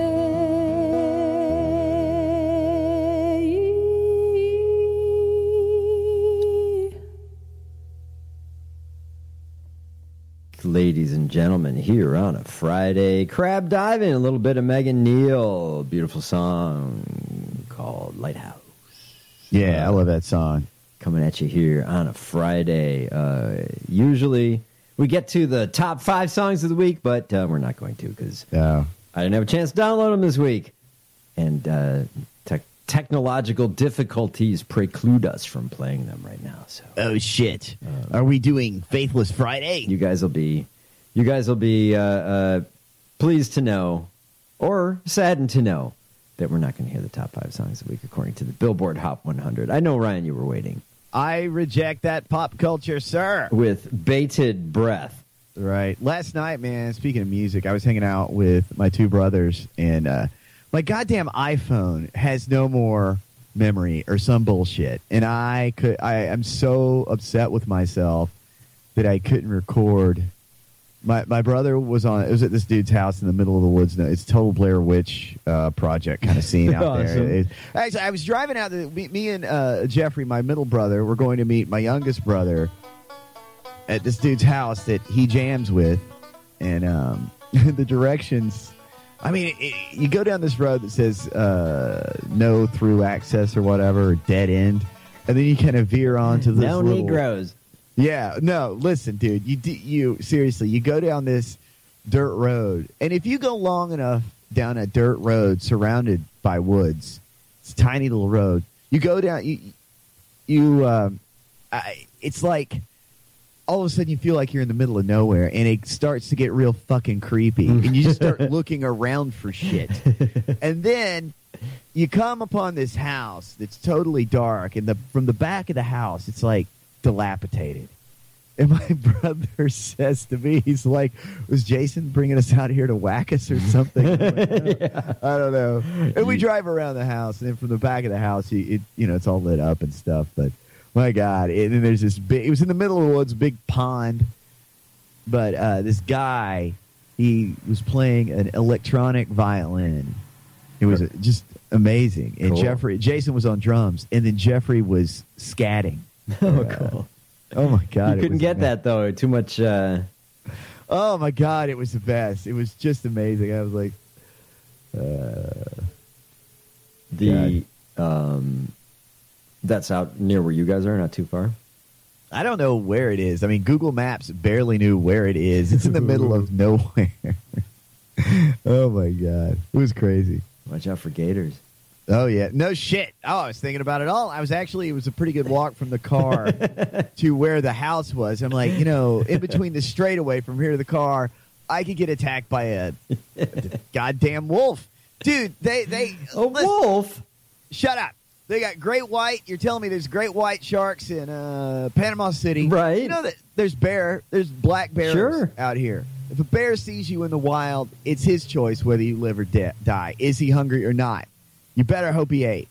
Ladies and gentlemen, here on a Friday, crab diving, a little bit of Megan Neal, beautiful song called Lighthouse. Yeah, I love that song. Coming at you here on a Friday. Usually we get to the top 5 songs of the week, but we're not going to because I didn't have a chance to download them this week. And technological difficulties preclude us from playing them right now. So, oh shit! Are we doing Faithless Friday? You guys will be pleased to know, or saddened to know, that we're not going to hear the top 5 songs of the week according to the Billboard Hot 100. I know, Ryan, you were waiting. I reject that pop culture, sir. With bated breath. Right. Last night, man, speaking of music, I was hanging out with my 2 brothers, and my goddamn iPhone has no more memory or some bullshit. And I'm so upset with myself that I couldn't record. My brother was at this dude's house in the middle of the woods. It's total Blair Witch Project kind of scene out there. Actually, I was driving out. Me and Jeffrey, my middle brother, were going to meet my youngest brother at this dude's house that he jams with. And the directions... I mean, you go down this road that says no through access or whatever, or dead end, and then you kind of veer onto this no little... Negroes. Yeah, no, listen, dude, you seriously, you go down this dirt road, and if you go long enough down a dirt road surrounded by woods, it's a tiny little road, you go down, it's like... all of a sudden you feel like you're in the middle of nowhere, and it starts to get real fucking creepy, and you just start looking around for shit. And then you come upon this house that's totally dark, and from the back of the house, it's like dilapidated. And my brother says to me, he's like, was Jason bringing us out here to whack us or something? Yeah. I don't know. And we drive around the house, and then from the back of the house, it's all lit up and stuff, but... my God. And then there's this it was in the middle of the woods, big pond. But this guy, he was playing an electronic violin. It was just amazing. And cool. Jason was on drums, and then Jeffrey was scatting. Oh, cool. Oh, my God. You couldn't get that, though. Too much. Oh, my God. It was the best. It was just amazing. I was like, that's out near where you guys are, not too far? I don't know where it is. I mean, Google Maps barely knew where it is. It's in the middle of nowhere. Oh, my God. It was crazy. Watch out for gators. Oh, yeah. No shit. Oh, I was thinking about it all. It was a pretty good walk from the car to where the house was. I'm like, in between the straightaway from here to the car, I could get attacked by a goddamn wolf. Dude, wolf? Shut up. They got great white. You're telling me there's great white sharks in Panama City. Right. You know that there's black bears out here. If a bear sees you in the wild, it's his choice whether you live or die. Is he hungry or not? You better hope he ate.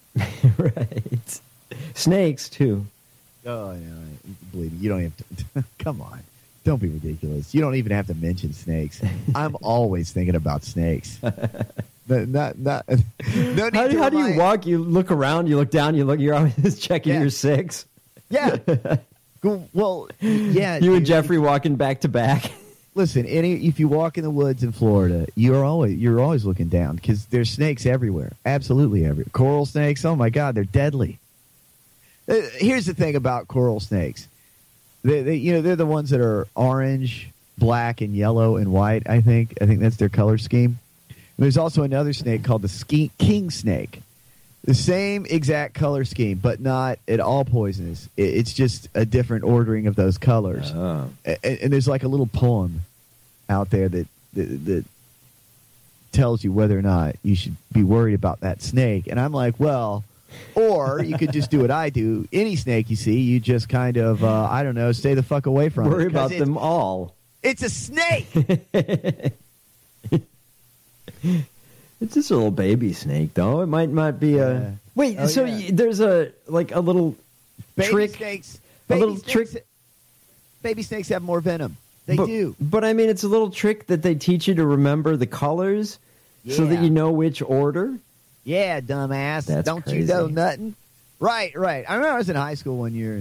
Right. Snakes, too. Oh, no. Believe me, you don't have to. Come on. Don't be ridiculous. You don't even have to mention snakes. I'm always thinking about snakes. No need how do you walk? You look around, you look down, you're always checking your 6. Yeah. Well, yeah. You and Jeffrey walking back to back. Listen, if you walk in the woods in Florida, you're always looking down because there's snakes everywhere. Absolutely everywhere. Coral snakes, oh my God, they're deadly. Here's the thing about coral snakes. They're the ones that are orange, black, and yellow and white, I think. I think that's their color scheme. There's also another snake called the king snake. The same exact color scheme, but not at all poisonous. It's just a different ordering of those colors. Oh. And there's like a little poem out there that tells you whether or not you should be worried about that snake. And I'm like, well, or you could just do what I do. Any snake you see, you just kind of, I don't know, stay the fuck away from it. Worry about them all. It's a snake! It's just a little baby snake, though. It might not be a... Wait, there's a little baby trick... Snakes, trick... Baby snakes have more venom. They do. But, I mean, it's a little trick that they teach you to remember the colors so that you know which order. Yeah, dumbass. That's Don't crazy. you know nothing? Right. I remember I was in high school one year.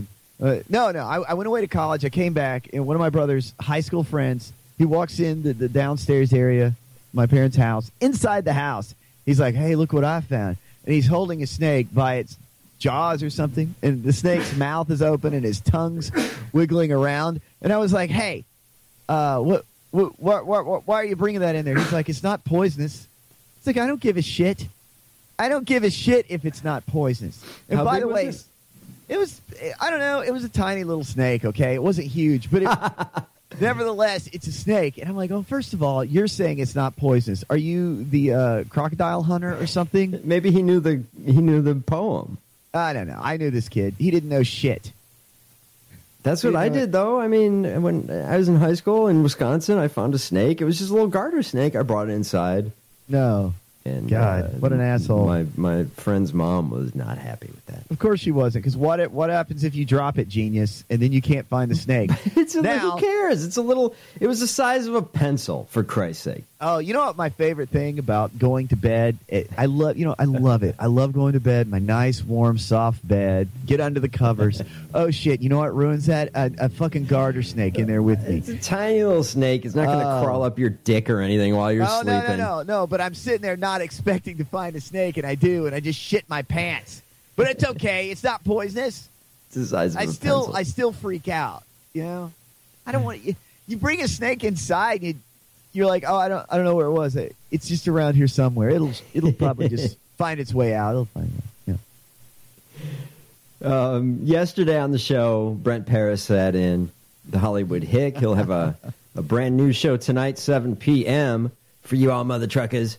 I went away to college. I came back, and one of my brother's high school friends, he walks in the downstairs area, my parents' house, inside the house. He's like, hey, look what I found. And he's holding a snake by its jaws or something, and the snake's mouth is open and his tongue's wiggling around. And I was like, hey, why are you bringing that in there? He's like, it's not poisonous. It's like, I don't give a shit. I don't give a shit if it's not poisonous. And by the way, it was, I don't know, it was a tiny little snake, okay? It wasn't huge, but nevertheless, it's a snake. And I'm like, oh, first of all, you're saying it's not poisonous. Are you the crocodile hunter or something? Maybe he knew the poem. I don't know. I knew this kid. He didn't know shit. That's what I did, though. I mean, when I was in high school in Wisconsin, I found a snake. It was just a little garter snake. I brought it inside. No. And God, what an asshole. My friend's mom was not happy with that. Of course she wasn't, because what happens if you drop it, genius, and then you can't find the snake? Who cares? It was the size of a pencil, for Christ's sake. Oh, you know what my favorite thing about going to bed? I love it. I love going to bed, my nice, warm, soft bed, get under the covers. Oh, shit, you know what ruins that? A fucking garter snake in there with me. It's a tiny little snake. It's not going to crawl up your dick or anything while you're sleeping. No, but I'm sitting there not expecting to find a snake, and I do, and I just shit my pants. But it's okay. It's not poisonous. It's the size of a pencil. I still freak out, you know? I don't want you bring a snake inside, and you're like, oh, I don't know where it was. It's just around here somewhere. It'll probably just find its way out. It'll find it. Yeah. Yesterday on the show, Brent Paris sat in the Hollywood Hick. He'll have a brand new show tonight, 7 p.m. for you all mother truckers.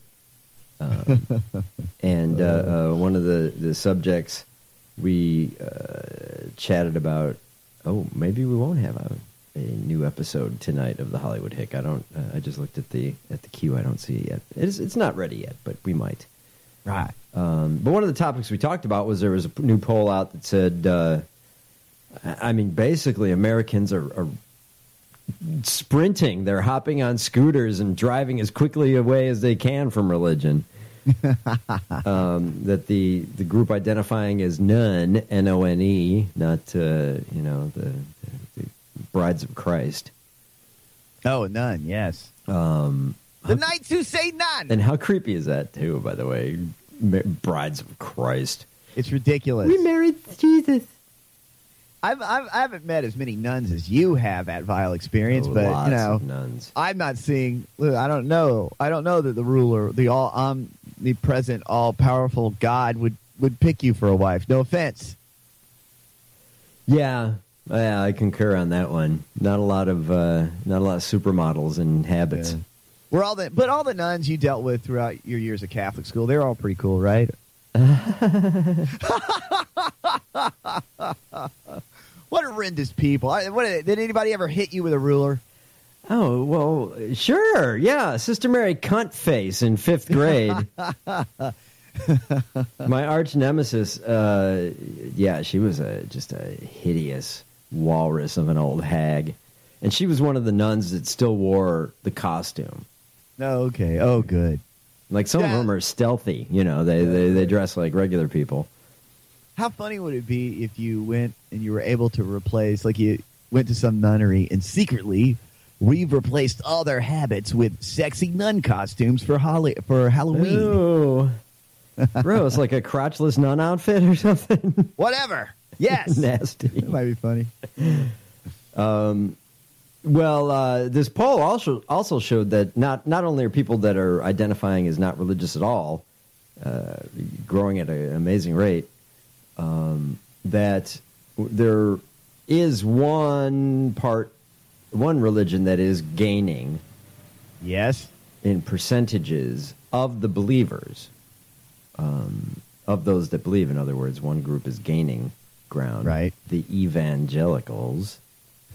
And one of the subjects we chatted about. Oh, maybe we won't have a new episode tonight of the Hollywood Hick. I just looked at the queue. I don't see it yet. It's not ready yet, but we might. Right. But one of the topics we talked about was there was a new poll out that said, basically Americans are sprinting. They're hopping on scooters and driving as quickly away as they can from religion. That the group identifying as none, N-O-N-E, not the Brides of Christ. Oh, none, yes. The knights who say none. And how creepy is that, too, by the way? Brides of Christ. It's ridiculous. We married Jesus. I haven't met as many nuns as you have at Vile Experience, but lots of nuns. I'm not seeing. I don't know that the ruler, the omnipresent, all-powerful God would pick you for a wife. No offense. Yeah, I concur on that one. Not a lot of supermodels and habits. Yeah. But all the nuns you dealt with throughout your years of Catholic school, they're all pretty cool, right? What horrendous people. Did anybody ever hit you with a ruler? Oh, well, sure. Yeah. Sister Mary Cuntface in 5th grade. My arch nemesis, she was just a hideous walrus of an old hag. And she was one of the nuns that still wore the costume. Oh, okay. Oh, good. Like some of them are stealthy, they dress like regular people. How funny would it be if you went and you were able to replace, like you went to some nunnery and secretly we've replaced all their habits with sexy nun costumes for Halloween. Ooh. Gross, like a crotchless nun outfit or something? Whatever. Yes. Nasty. That might be funny. This poll also showed that not only are people that are identifying as not religious at all growing at an amazing rate, that there is one religion that is gaining. Yes. In percentages of the believers, of those that believe. In other words, one group is gaining ground. Right. The evangelicals.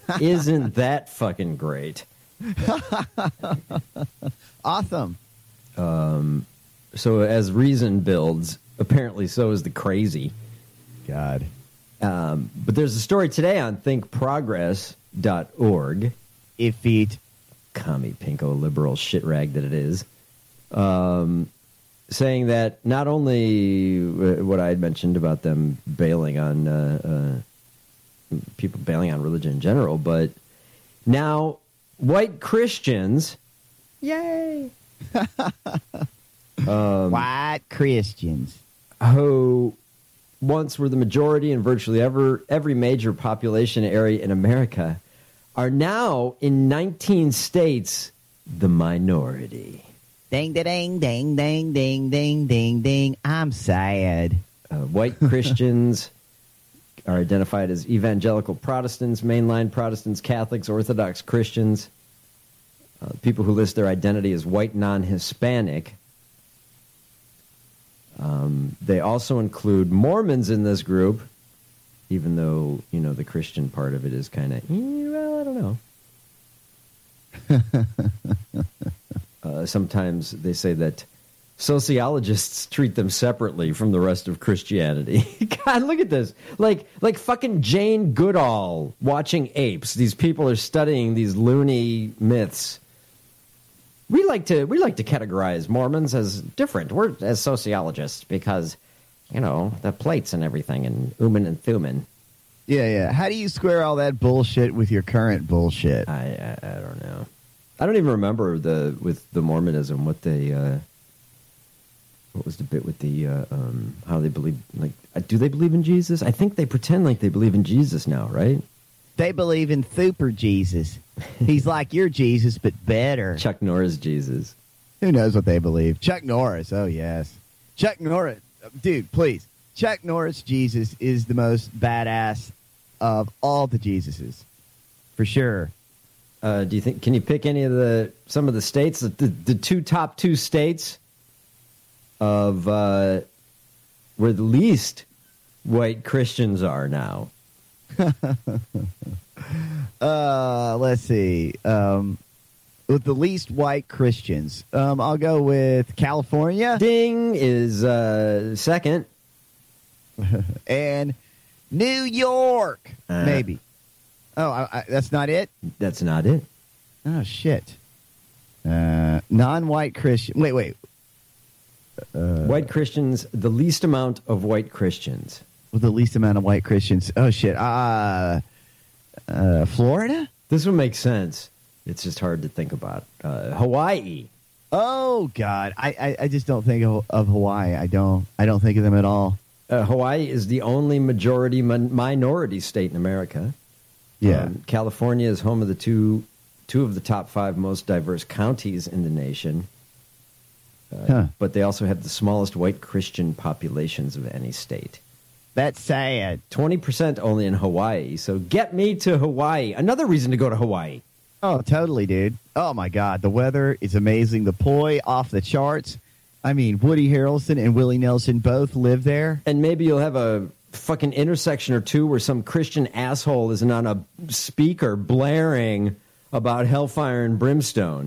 Isn't that fucking great? Awesome. So as reason builds, apparently so is the crazy. God. But there's a story today on thinkprogress.org. Effete. Commie pinko liberal shit rag that it is. Saying that not only what I had mentioned about them bailing on people bailing on religion in general, but now white Christians, yay, white Christians who once were the majority in virtually every major population area in America are now in 19 states the minority. Ding, ding, ding, ding, ding, ding, ding, ding. I'm sad. White Christians are identified as evangelical Protestants, mainline Protestants, Catholics, Orthodox Christians. People who list their identity as white non-Hispanic. They also include Mormons in this group, even though, the Christian part of it is kind of, well, I don't know. Sometimes they say that sociologists treat them separately from the rest of Christianity. God, look at this. Like fucking Jane Goodall watching apes. These people are studying these loony myths. We like to categorize Mormons as different. We're as sociologists because, the plates and everything and Uman and Thuman. Yeah. How do you square all that bullshit with your current bullshit? I don't know. I don't even remember with the Mormonism what was the bit with the how they believe, do they believe in Jesus? I think they pretend like they believe in Jesus now, right? They believe in Super Jesus. He's like your Jesus, but better. Chuck Norris Jesus. Who knows what they believe? Chuck Norris. Oh yes, Chuck Norris, dude. Please, Chuck Norris Jesus is the most badass of all the Jesuses, for sure. Do you think? Can you pick some of the states, the top two states of where the least white Christians are now? Let's see. With the least white Christians, I'll go with California. Ding is second, and New York, maybe. Oh, that's not it? That's not it. Oh, shit. Non-white Christian. Wait. White Christians, the least amount of white Christians. With the least amount of white Christians. Oh, shit. Florida? This would make sense. It's just hard to think about. Hawaii. Oh, God. I just don't think of Hawaii. I don't think of them at all. Hawaii is the only majority minority state in America. Yeah. California is home of the two of the top 5 most diverse counties in the nation. But they also have the smallest white Christian populations of any state. That's sad. 20% only in Hawaii. So get me to Hawaii. Another reason to go to Hawaii. Oh, totally, dude. Oh, my God. The weather is amazing. The poi off the charts. I mean, Woody Harrelson and Willie Nelson both live there. And maybe you'll have a fucking intersection or two where some Christian asshole isn't on a speaker blaring about hellfire and brimstone.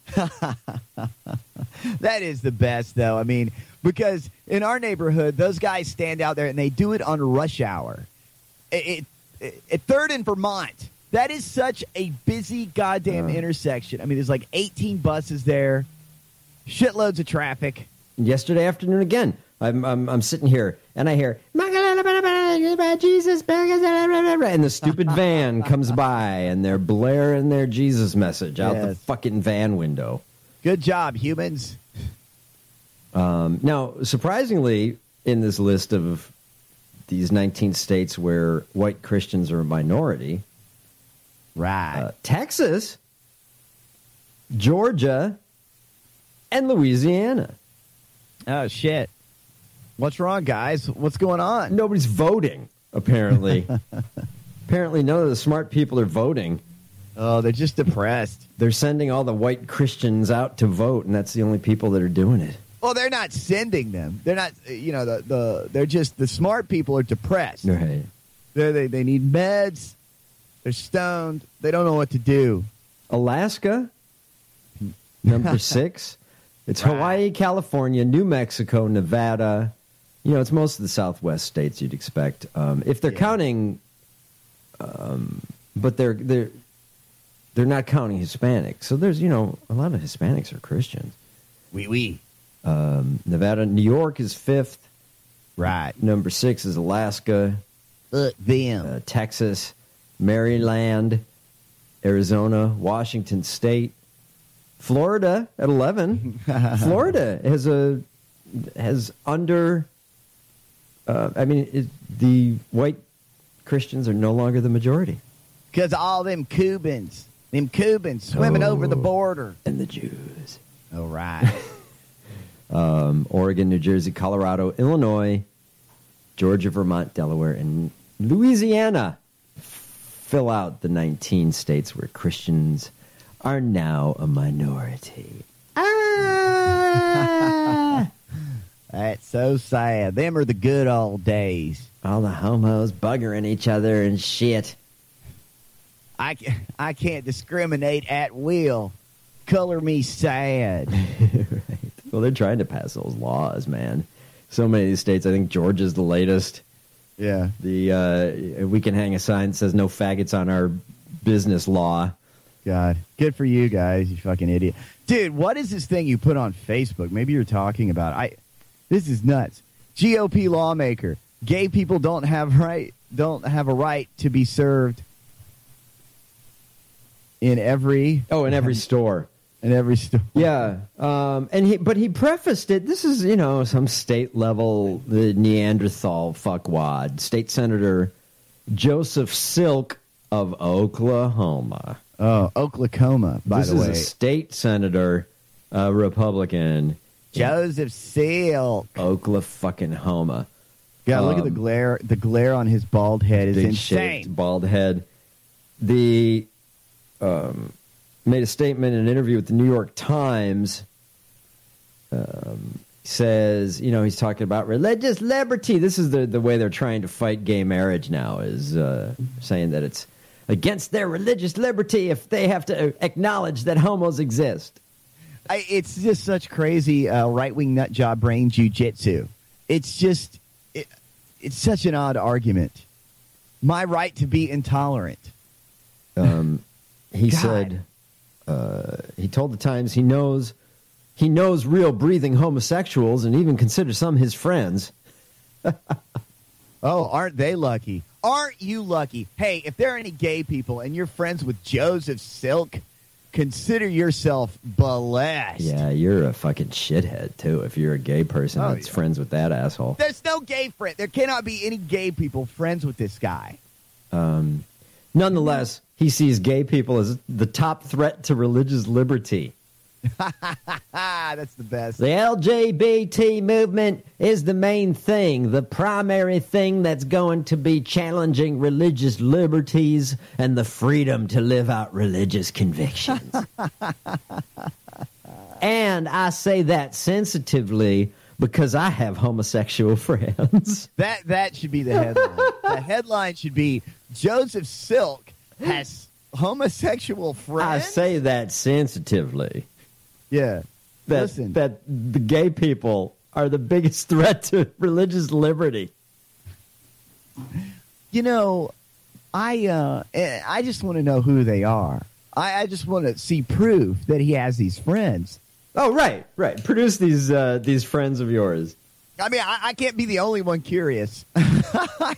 That is the best, though. I mean, because in our neighborhood, those guys stand out there and they do it on rush hour. At 3rd and Vermont, that is such a busy goddamn intersection. I mean, there's like 18 buses there, shitloads of traffic. Yesterday afternoon again, I'm sitting here and I hear Jesus, and the stupid van comes by and they're blaring their Jesus message out the fucking van window. Good job, humans. Now, surprisingly, in this list of these 19 states where white Christians are a minority, right? Texas, Georgia, and Louisiana. Oh, shit. What's wrong, guys? What's going on? Nobody's voting, apparently. Apparently, none of the smart people are voting. Oh, they're just depressed. They're sending all the white Christians out to vote, and that's the only people that are doing it. Well, they're not sending them. They're not, they're just, the smart people are depressed. Right. They need meds. They're stoned. They don't know what to do. Alaska, number 6. It's Hawaii, California, New Mexico, Nevada. You know, it's most of the Southwest states you'd expect. If they're counting, but they're not counting Hispanics. So there's, you know, a lot of Hispanics are Christians. Oui. Nevada, New York is 5th. Right. Number 6 is Alaska. Them. Texas, Maryland, Arizona, Washington State, Florida at 11. Florida has under. The white Christians are no longer the majority because all them Cubans swimming over the border, and the Jews. All right. Oregon, New Jersey, Colorado, Illinois, Georgia, Vermont, Delaware, and Louisiana fill out the 19 states where Christians are now a minority. That's so sad. Them are the good old days. All the homos buggering each other and shit. I can't discriminate at will. Color me sad. Right. Well, they're trying to pass those laws, man. So many of these states. I think Georgia's the latest. Yeah. We can hang a sign that says no faggots on our business law. God. Good for you guys, you fucking idiot. Dude, what is this thing you put on Facebook? Maybe you're talking about. This is nuts. GOP lawmaker. Gay people don't have a right to be served in every store. In every store. Yeah. But he prefaced it. This is, some state level, the Neanderthal fuckwad. State Senator Joseph Silk of Oklahoma. Oh, Oklahoma, by the way. This is a state senator, Republican. Joseph Silk. Oklahoma. God, look at the glare. The glare on his bald head is big insane. Shaved bald head. The made a statement in an interview with the New York Times. Says, he's talking about religious liberty. This is the way they're trying to fight gay marriage now, is saying that it's against their religious liberty if they have to acknowledge that homos exist. It's just such crazy right-wing nut job brain jujitsu. It's just, it's such an odd argument. My right to be intolerant. He said, he told the Times he knows real breathing homosexuals and even considers some his friends. Oh, aren't they lucky? Aren't you lucky? Hey, if there are any gay people and you're friends with Joseph Silk, consider yourself blessed. Yeah, you're a fucking shithead, too, if you're a gay person that's friends with that asshole. There's no gay friend. There cannot be any gay people friends with this guy. Nonetheless, he sees gay people as the top threat to religious liberty. That's the best. The LGBT movement is the main thing, the primary thing that's going to be challenging religious liberties and the freedom to live out religious convictions. And I say that sensitively because I have homosexual friends. That should be the headline. The headline should be Joseph Silk has homosexual friends. I say that sensitively. Yeah. Listen. That the gay people are the biggest threat to religious liberty. I just want to know who they are. I just want to see proof that he has these friends. Oh, right. Produce these friends of yours. I mean, I can't be the only one curious. I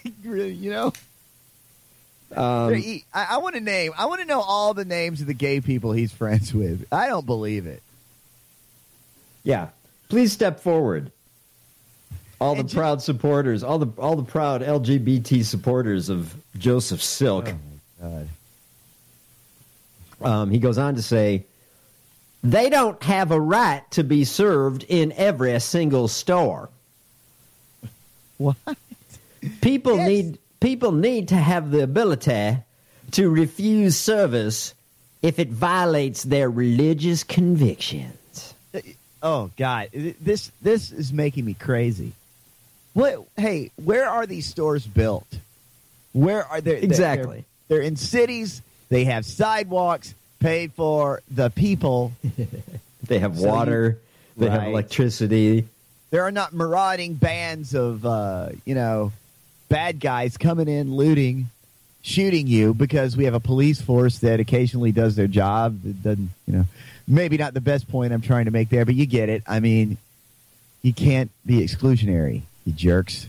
want to know all the names of the gay people he's friends with. I don't believe it. Yeah. Please step forward. All the proud supporters, all the proud LGBT supporters of Joseph Silk. Oh, my God. He goes on to say, they don't have a right to be served in every single store. What? People need to have the ability to refuse service if it violates their religious convictions. Oh God, this is making me crazy. What? Hey, where are these stores built? Where are they? Exactly. They're in cities. They have sidewalks paid for the people. They have water. They have electricity. There are not marauding bands of, bad guys coming in, looting, shooting you because we have a police force that occasionally does their job. It doesn't, maybe not the best point I'm trying to make there, but you get it. I mean, you can't be exclusionary, you jerks.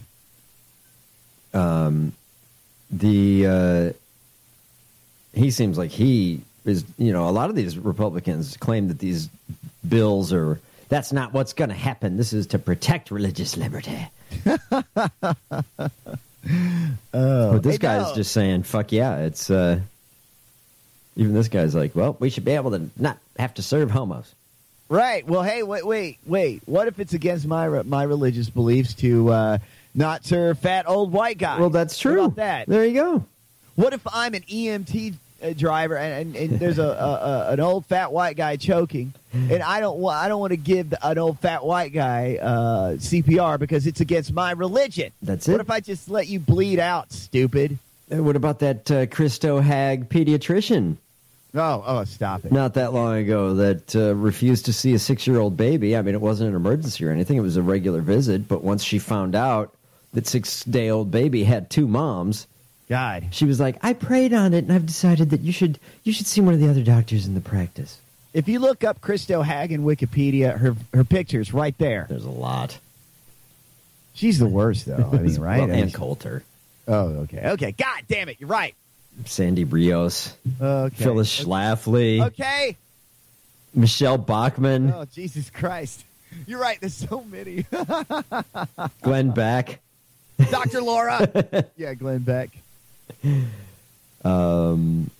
He seems like he is, a lot of these Republicans claim that these bills are, that's not what's going to happen. This is to protect religious liberty. But this guy's just saying, fuck yeah. It's, even this guy's like, well, we should be able to not have to serve homos. Right. Well, hey, wait. What if it's against my religious beliefs to not serve fat old white guys? Well, that's true. What about that? There you go. What if I'm an EMT driver and there's an old fat white guy choking, and I don't want to give an old fat white guy CPR because it's against my religion? That's it. What if I just let you bleed out, stupid? What about that Christo Hag pediatrician? Oh, stop it. Not that long ago that refused to see a 6-year-old baby. I mean, it wasn't an emergency or anything. It was a regular visit. But once she found out that 6-day-old baby had 2 moms, God, she was like, I prayed on it, and I've decided that you should see one of the other doctors in the practice. If you look up Christo Hag in Wikipedia, her picture's right there. There's a lot. She's the worst, though. I mean, right? Well, and Coulter. Oh, okay. God damn it, you're right. Sandy Brios. Okay. Phyllis Schlafly. Okay. Michelle Bachmann. Oh, Jesus Christ. You're right, there's so many. Glenn Beck. Dr. Laura. Yeah, Glenn Beck. Megan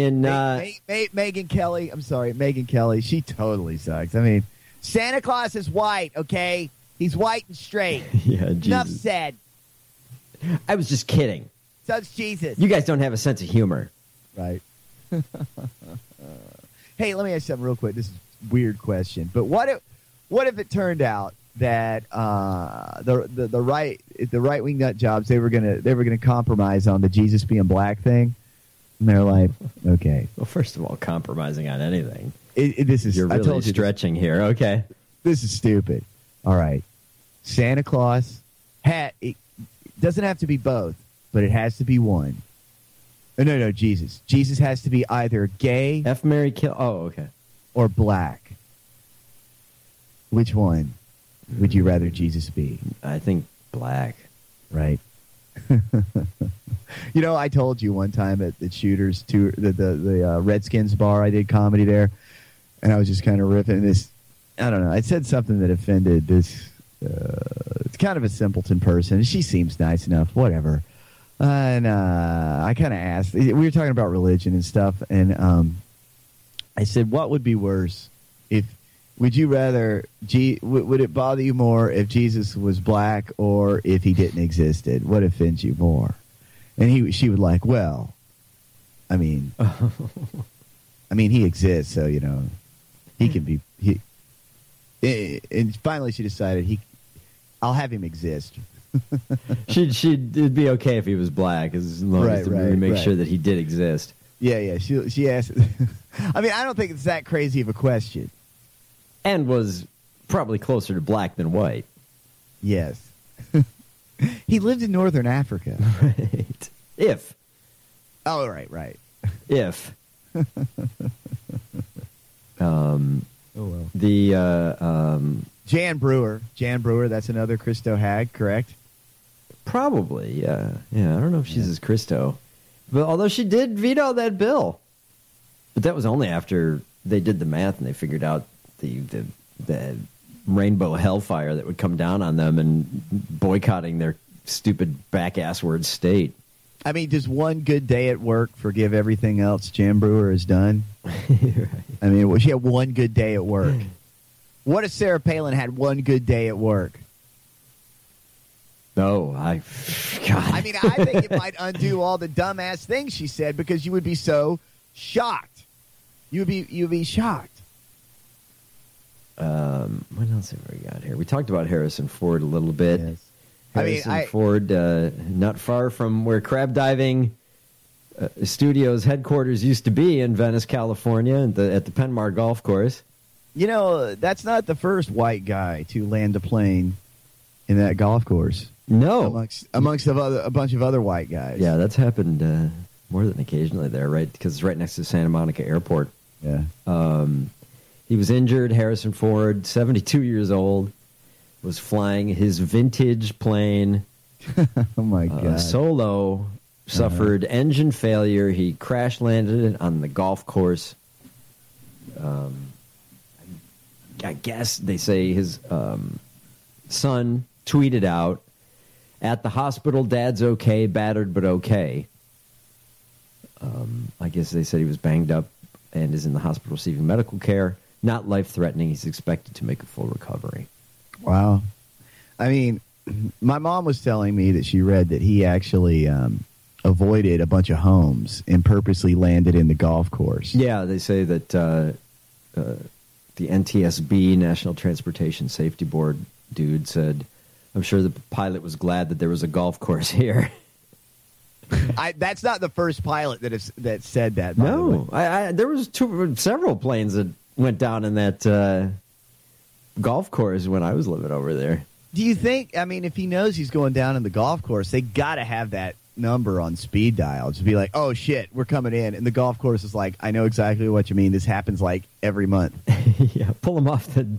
Kelly. I'm sorry, Megan Kelly. She totally sucks. I mean, Santa Claus is white, okay? He's white and straight. Yeah, Jesus. Enough said. I was just kidding. So's Jesus. You guys don't have a sense of humor. Right. Hey, let me ask you something real quick. This is a weird question, but what if it turned out that the right wing nut jobs they were gonna compromise on the Jesus being black thing, and they're like, okay. Well, first of all, compromising on anything. You're really stretching here. Okay, this is stupid. All right, Santa Claus it doesn't have to be both, but it has to be one. No, Jesus. Jesus has to be either gay, F, Mary, kill. Oh, okay, or black. Which one would you rather Jesus be? I think black. Right. I told you one time at the Shooters tour, the Redskins bar, I did comedy there, and I was just kind of riffing this. I don't know. I said something that offended this. It's kind of a simpleton person. She seems nice enough. Whatever. And I kind of asked. We were talking about religion and stuff, and I said, "What would be worse if?" Would you rather, would it bother you more if Jesus was black or if he didn't existed? What offends you more? And she would like, well, I mean, he exists, so, he can be, and finally she decided I'll have him exist. It'd be okay if he was black as long as we make sure that he did exist. Yeah. She asked, I mean, I don't think it's that crazy of a question. And was probably closer to black than white. Yes. He lived in northern Africa. Right. If. Oh, right. If. Oh, well. Jan Brewer, that's another Christo Hag, correct? Probably, yeah. Yeah, I don't know if she's as Christo. But although she did veto that bill. But that was only after they did the math and they figured out the rainbow hellfire that would come down on them and boycotting their stupid back-ass-word state. I mean, does one good day at work forgive everything else Jan Brewer has done? Right. I mean, she had one good day at work. What if Sarah Palin had one good day at work? No, God. I mean, I think it might undo all the dumbass things she said because you would be so shocked. You'd be shocked. What else have we got here? We talked about Harrison Ford a little bit. Yes. Harrison Ford, not far from where Crab Diving Studios headquarters used to be in Venice, California, at the Penmar Golf Course. You know, that's not the first white guy to land a plane in that golf course. No. Amongst a bunch of other white guys. Yeah, that's happened more than occasionally there, right? Because it's right next to Santa Monica Airport. Yeah. He was injured. Harrison Ford, 72 years old, was flying his vintage plane. Oh, my God. Solo, suffered engine failure. He crash landed on the golf course. I guess they say his son tweeted out, "At the hospital, Dad's okay, battered but okay." I guess they said he was banged up and is in the hospital receiving medical care. Not life-threatening. He's expected to make a full recovery. Wow. I mean, my mom was telling me that she read that he actually avoided a bunch of homes and purposely landed in the golf course. Yeah, they say that the NTSB, National Transportation Safety Board dude, said, "I'm sure the pilot was glad that there was a golf course here." That's not the first pilot that said that. By No, the way. there was several planes that went down in that golf course when I was living over there. Do you think? I mean, if he knows he's going down in the golf course, they got to have that number on speed dial to be like, "Oh shit, we're coming in," and the golf course is like, "I know exactly what you mean. This happens like every month." Yeah, pull him off the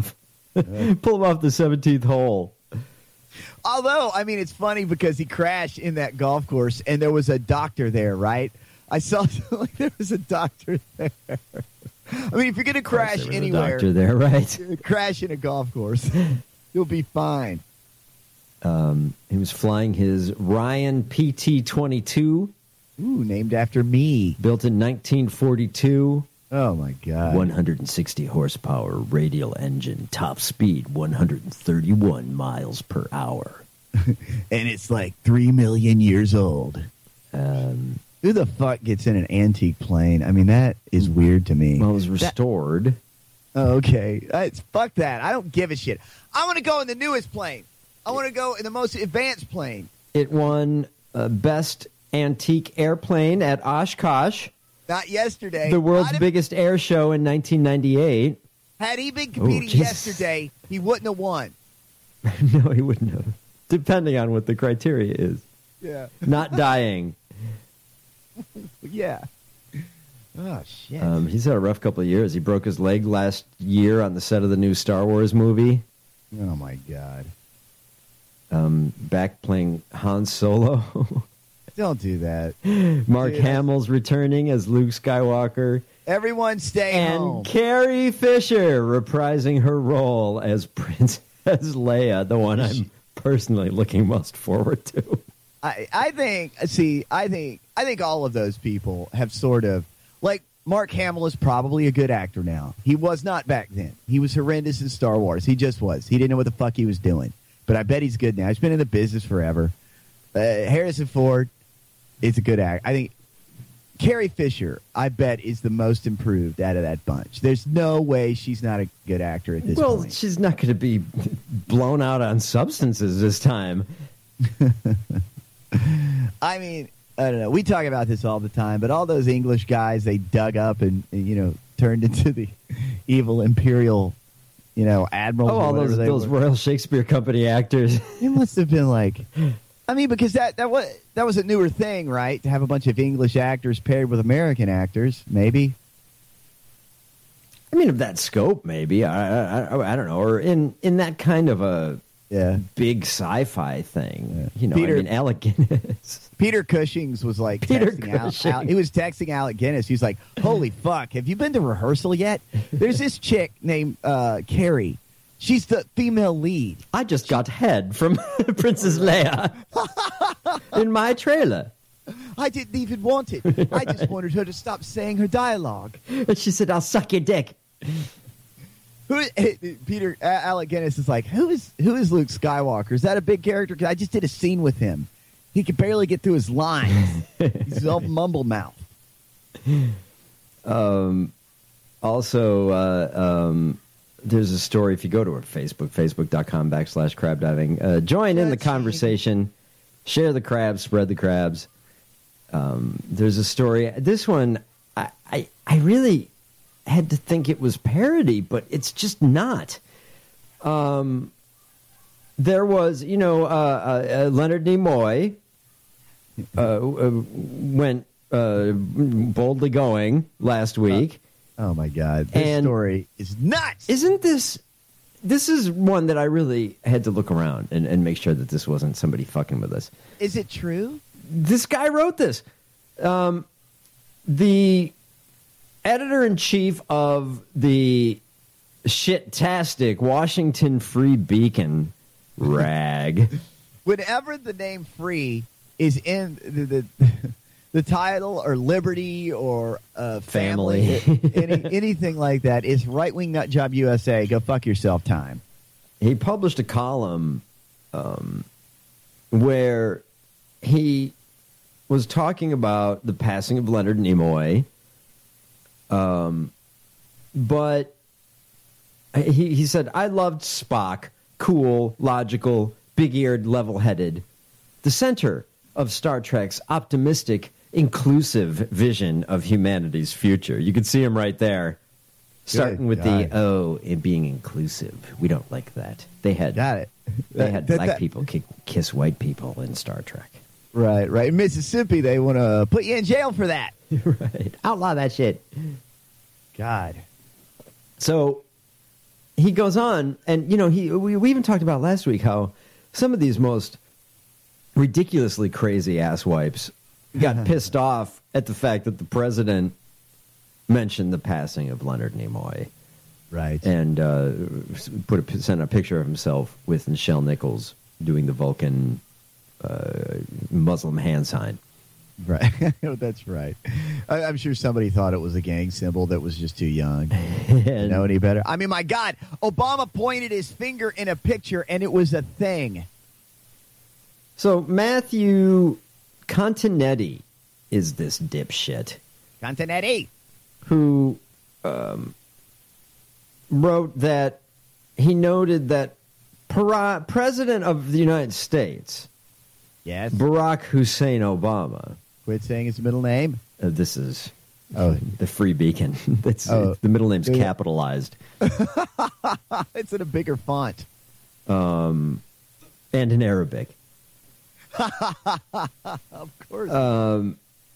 17th hole. Although, I mean, it's funny because he crashed in that golf course, and there was a doctor there, right? I saw like there was a doctor there. I mean, if you're going to crash anywhere, doctor there, right? Crash in a golf course, you'll be fine. He was flying his Ryan PT-22. Ooh, named after me. Built in 1942. Oh, my God. 160 horsepower radial engine, top speed 131 miles per hour. And it's like 3 million years old. Who the fuck gets in an antique plane? I mean, that is weird to me. Well, it was restored. Okay. Fuck that. I don't give a shit. I want to go in the newest plane. I want to go in the most advanced plane. It won Best Antique Airplane at Oshkosh. Not yesterday. The world's biggest air show in 1998. Had he been competing yesterday, he wouldn't have won. No, he wouldn't have. Depending on what the criteria is. Yeah. Not dying. Yeah. Oh, shit. He's had a rough couple of years. He broke his leg last year on the set of the new Star Wars movie. Oh, my God. Back playing Han Solo. Don't do that. Mark Hamill's returning as Luke Skywalker. Everyone stay home. And Carrie Fisher reprising her role as Princess Leia, the one I'm personally looking most forward to. I think all of those people have sort of, like, Mark Hamill is probably a good actor now. He was not back then. He was horrendous in Star Wars. He just was. He didn't know what the fuck he was doing. But I bet he's good now. He's been in the business forever. Harrison Ford is a good actor. I think Carrie Fisher, I bet, is the most improved out of that bunch. There's no way she's not a good actor at this point. Well, she's not going to be blown out on substances this time. I mean, I don't know. We talk about this all the time, but all those English guys they dug up and turned into the evil imperial, admirals. Oh, all those Royal Shakespeare Company actors. It must have been like, I mean, because that was a newer thing, right? To have a bunch of English actors paired with American actors, maybe. I mean, of that scope, maybe. I don't know, or in that kind of a big sci-fi thing. Alec Guinness. Peter Cushing's was like he was texting Alec Guinness. He's like, "Holy fuck, have you been to rehearsal yet? There's this chick named Carrie. She's the female lead. I just got head from Princess Leia in my trailer. I didn't even want it. I just wanted her to stop saying her dialogue." And she said, "I'll suck your dick." Alec Guinness is like, who is Luke Skywalker? Is that a big character? Because I just did a scene with him. He could barely get through his lines. He's all mumble mouth. Also, there's a story. If you go to our Facebook, facebook.com/crabdiving, join in the conversation, share the crabs, spread the crabs. There's a story. This one, I really had to think it was parody, but it's just not. There was, Leonard Nimoy went boldly going last week. Oh my God! This story is nuts. Isn't this? This is one that I really had to look around and make sure that this wasn't somebody fucking with us. Is it true? This guy wrote this. The editor-in-chief of the shit-tastic Washington Free Beacon rag. Whenever the name "free" is in the title or liberty or family, anything like that, is right-wing nutjob USA. Go fuck yourself time. He published a column where he was talking about the passing of Leonard Nimoy, but he said, I loved Spock, cool, logical, big-eared, level-headed, the center of Star Trek's optimistic, inclusive vision of humanity's future. You can see him right there, starting with and being inclusive. We don't like that. They had black people kiss white people in Star Trek. Right. In Mississippi, they want to put you in jail for that. Right. Outlaw that shit. God. So he goes on, and, we even talked about last week how some of these most ridiculously crazy asswipes got pissed off at the fact that the president mentioned the passing of Leonard Nimoy. Right. And sent a picture of himself with Nichelle Nichols doing the Vulcan Muslim hand sign. Right. That's right. I'm sure somebody thought it was a gang symbol that was just too young to know any better. I mean, my God, Obama pointed his finger in a picture and it was a thing. So Matthew Continetti is this dipshit. Continetti. Who wrote that he noted that President of the United States, yes, Barack Hussein Obama. Quit saying his middle name. This is the Free Beacon. The middle name's capitalized. It's in a bigger font. And in Arabic. Of course.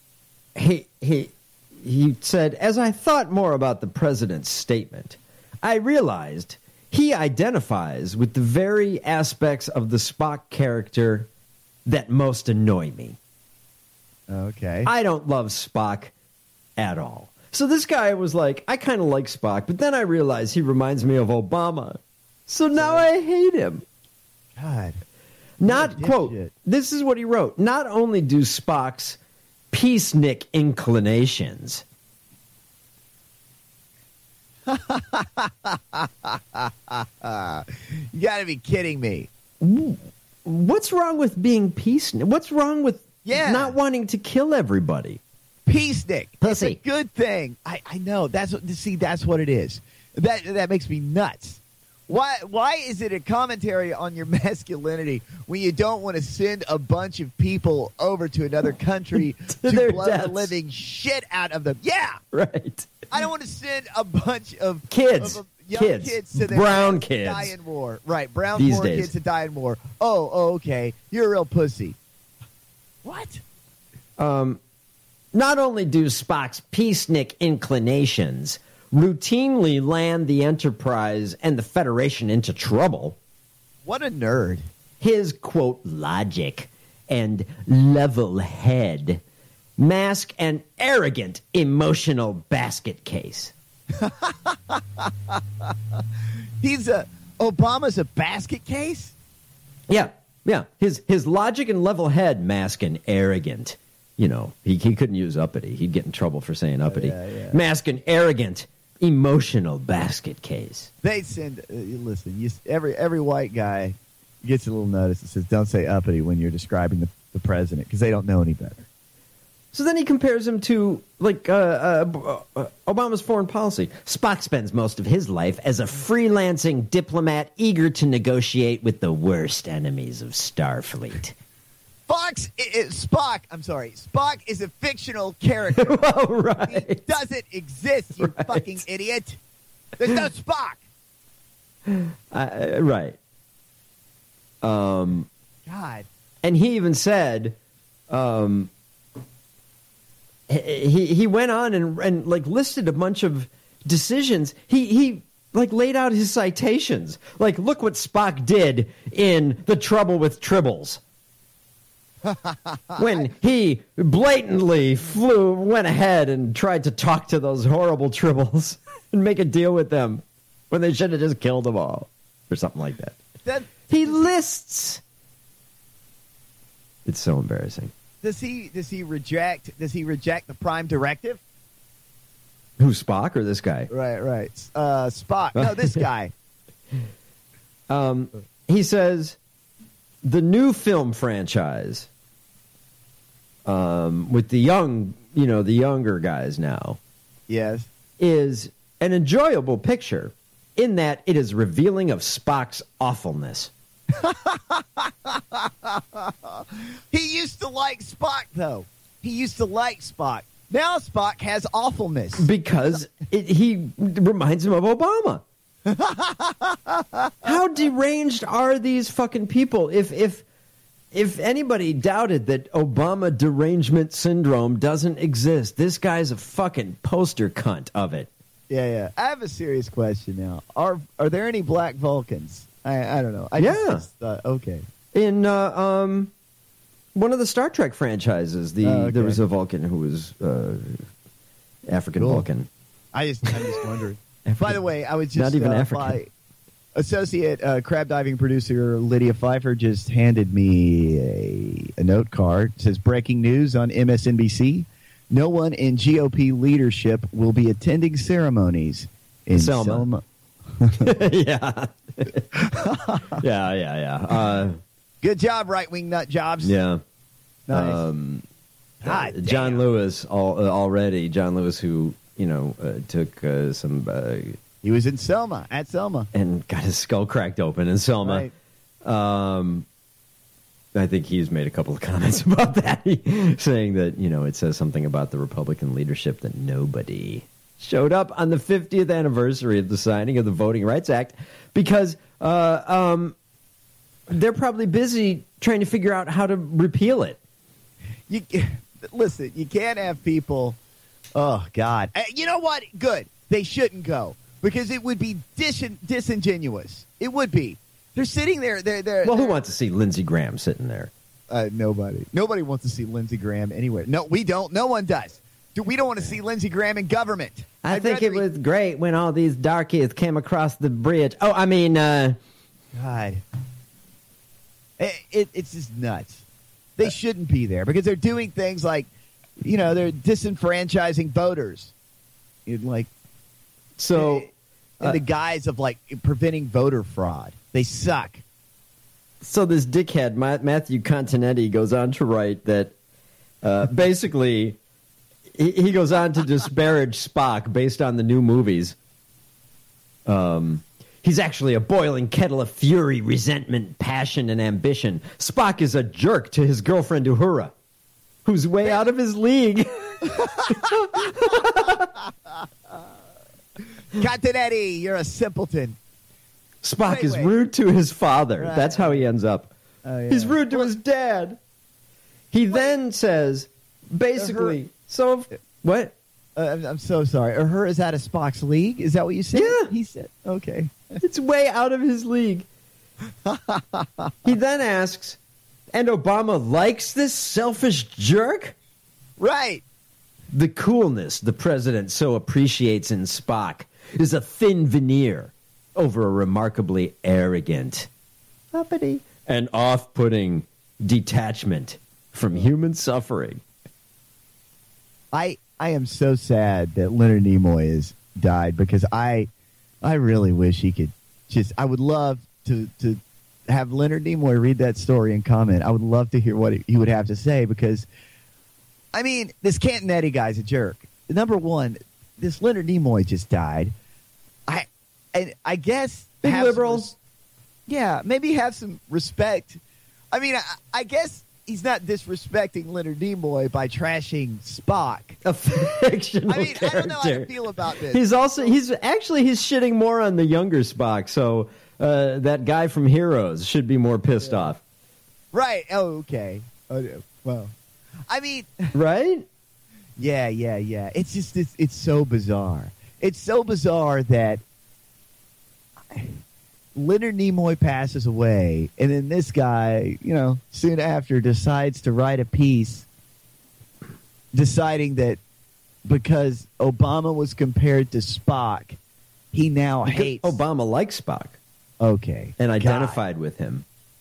He said, as I thought more about the president's statement, I realized he identifies with the very aspects of the Spock character that most annoy me. Okay. I don't love Spock at all. So this guy was like, I kind of like Spock, but then I realized he reminds me of Obama. So now I hate him. God. Not, quote, this is what he wrote. Not only do Spock's peacenik inclinations. You gotta be kidding me. What's wrong with being peacenik? What's wrong with not wanting to kill everybody? Peacenik. Pussy. It's a good thing. I know. That's what it is. That makes me nuts. Why is it a commentary on your masculinity when you don't want to send a bunch of people over to another country to blow the living shit out of them? Yeah. Right. I don't want to send a bunch of kids. Young kids to brown kids die in war. Right. Brown these poor days. kids to die in war. Oh, okay. You're a real pussy. What? Not only do Spock's peacenik inclinations routinely land the Enterprise and the Federation into trouble. What a nerd. His, quote, logic and level head mask an arrogant emotional basket case. Obama's a basket case? Yeah. His logic and level head mask an arrogant. He couldn't use uppity. He'd get in trouble for saying uppity. Mask an arrogant emotional basket case. They send listen. Every white guy gets a little notice that says, "Don't say uppity" when you're describing the president because they don't know any better. So then he compares him to Obama's foreign policy. Spock spends most of his life as a freelancing diplomat eager to negotiate with the worst enemies of Starfleet. Spock. I'm sorry. Spock is a fictional character. Oh, right. He doesn't exist, you fucking idiot. There's no Spock. Right. God. And he even said, he went on and like listed a bunch of decisions. He like laid out his citations. Like, look what Spock did in The Trouble with Tribbles. When he blatantly went ahead and tried to talk to those horrible Tribbles and make a deal with them when they should have just killed them all or something like that. He lists. It's so embarrassing. Does he reject the Prime Directive? Who's Spock or this guy? Right. Spock. No, this guy. He says the new film franchise with the younger guys now. Yes. Is an enjoyable picture in that it is revealing of Spock's awfulness. He used to like Spock, though. He used to like Spock. Now Spock has awfulness. Because he reminds him of Obama. How deranged are these fucking people? If anybody doubted that Obama derangement syndrome doesn't exist, this guy's a fucking poster cunt of it. Yeah. I have a serious question now. Are there any black Vulcans? I don't know. Okay. In one of the Star Trek franchises, there was a Vulcan who was African Vulcan. I'm just wondering. By the way, I was just not even African. Associate crab diving producer Lydia Pfeiffer just handed me a note card. It says, breaking news on MSNBC. No one in GOP leadership will be attending ceremonies in Selma. Yeah. Yeah. Good job, right-wing nut jobs. Yeah. Nice. John Lewis already. John Lewis, who took some. He was in Selma, at Selma, and got his skull cracked open in Selma. Right. I think he's made a couple of comments about that, saying that it says something about the Republican leadership that nobody showed up on the 50th anniversary of the signing of the Voting Rights Act because they're probably busy trying to figure out how to repeal it. Listen, you can't have people. Oh God! You know what? Good. They shouldn't go because it would be disingenuous. It would be. They're sitting there. Well, who wants to see Lindsey Graham sitting there? Nobody. Nobody wants to see Lindsey Graham anywhere. No, we don't. No one does. We don't want to see Lindsey Graham in government. I think it was great when all these darkies came across the bridge. Oh, I mean, God. It's just nuts. They shouldn't be there because they're doing things like, they're disenfranchising voters. In the guise of preventing voter fraud. They suck. So this dickhead, Matthew Continetti, goes on to write that basically he goes on to disparage Spock based on the new movies. He's actually a boiling kettle of fury, resentment, passion, and ambition. Spock is a jerk to his girlfriend Uhura, who's way out of his league. Continetti, you're a simpleton. Spock is rude to his father. Right. That's how he ends up. Oh, yeah. He's rude to his dad. He then says, basically, what? I'm so sorry. Uhura is out of Spock's league? Is that what you said? Yeah. He said, okay. It's way out of his league. He then asks, and Obama likes this selfish jerk? Right. The coolness the president so appreciates in Spock is a thin veneer over a remarkably arrogant, uppity, and off-putting detachment from human suffering. I am so sad that Leonard Nimoy has died because I really wish he could I would love to have Leonard Nimoy read that story and comment. I would love to hear what he would have to say because, I mean, this Cantonetti guy's a jerk. Number one, this Leonard Nimoy just died. I guess big liberals. Yeah, maybe have some respect. I mean, I guess disrespecting Leonard Nimoy by trashing Spock, a fictional character. I don't know how to feel about this. He's shitting more on the younger Spock. So that guy from Heroes should be more pissed off. Right. Oh, okay. Oh, well, I mean, right? Yeah. It's just it's so bizarre. It's so bizarre that Leonard Nimoy passes away, and then this guy, soon after decides to write a piece deciding that because Obama was compared to Spock, he now hates... Obama likes Spock. Okay. And identified with him.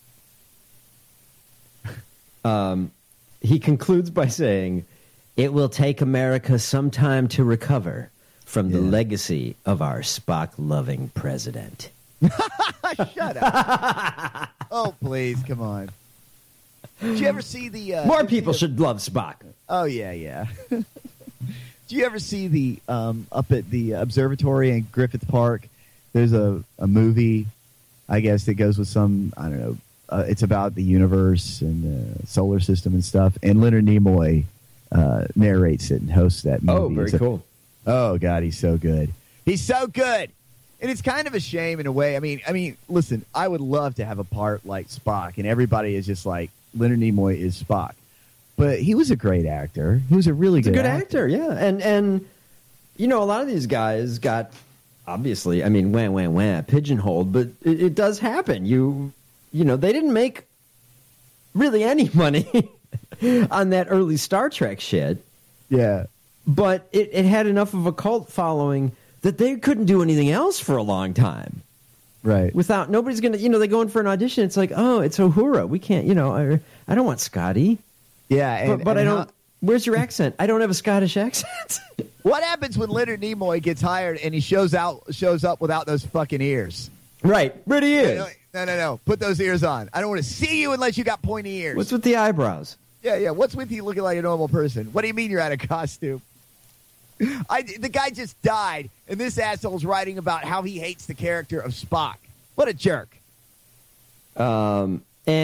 He concludes by saying, "It will take America some time to recover from the legacy of our Spock-loving president." Shut up. Oh, please, come on. Did you ever see the... More people should love Spock. Oh, yeah. Did you ever see the up at the observatory in Griffith Park? There's a movie, I guess, that goes with some, I don't know, it's about the universe and the solar system and stuff. And Leonard Nimoy narrates it and hosts that movie. Oh, very cool. Oh, God, he's so good. He's so good. And it's kind of a shame in a way. I mean, listen, I would love to have a part like Spock, and everybody is just like, Leonard Nimoy is Spock. But he was a great actor. He was a really good actor, yeah. And a lot of these guys got, obviously, pigeonholed, but it does happen. They didn't make really any money on that early Star Trek shit. Yeah. But it had enough of a cult following that they couldn't do anything else for a long time. Right. Without, nobody's going to, they go in for an audition. It's like, oh, it's Uhura. We can't, I don't want Scotty. Yeah. But I don't, where's your accent? I don't have a Scottish accent. What happens when Leonard Nimoy gets hired and he shows up without those fucking ears? Right. Where he is. No. Put those ears on. I don't want to see you unless you got pointy ears. What's with the eyebrows? Yeah. What's with you looking like a normal person? What do you mean you're out of costume? The guy just died, and this asshole's writing about how he hates the character of Spock. What a jerk. It's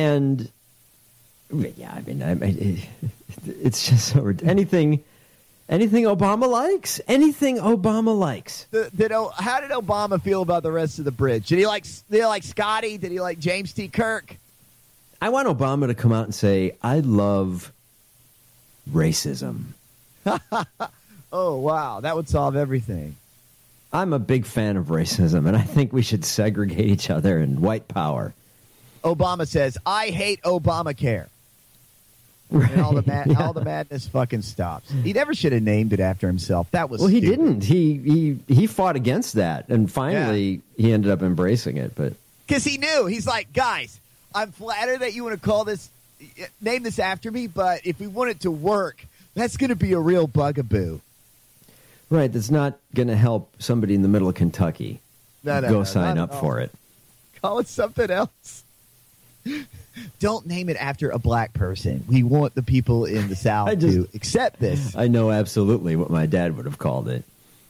just so anything Obama likes. Anything Obama likes. How did Obama feel about the rest of the bridge? Did he like Scotty? Did he like James T. Kirk? I want Obama to come out and say, "I love racism." Oh, wow. That would solve everything. I'm a big fan of racism, and I think we should segregate each other in white power. Obama says, "I hate Obamacare." Right. And all the madness fucking stops. He never should have named it after himself. That was stupid. He didn't. He fought against that, and finally he ended up embracing it. But because he knew, he's like, guys, I'm flattered that you want to name this after me, but if we want it to work, that's going to be a real bugaboo. Right, that's not going to help somebody in the middle of Kentucky go sign up for it. Call it something else. Don't name it after a black person. We want the people in the South to accept this. I know absolutely what my dad would have called it.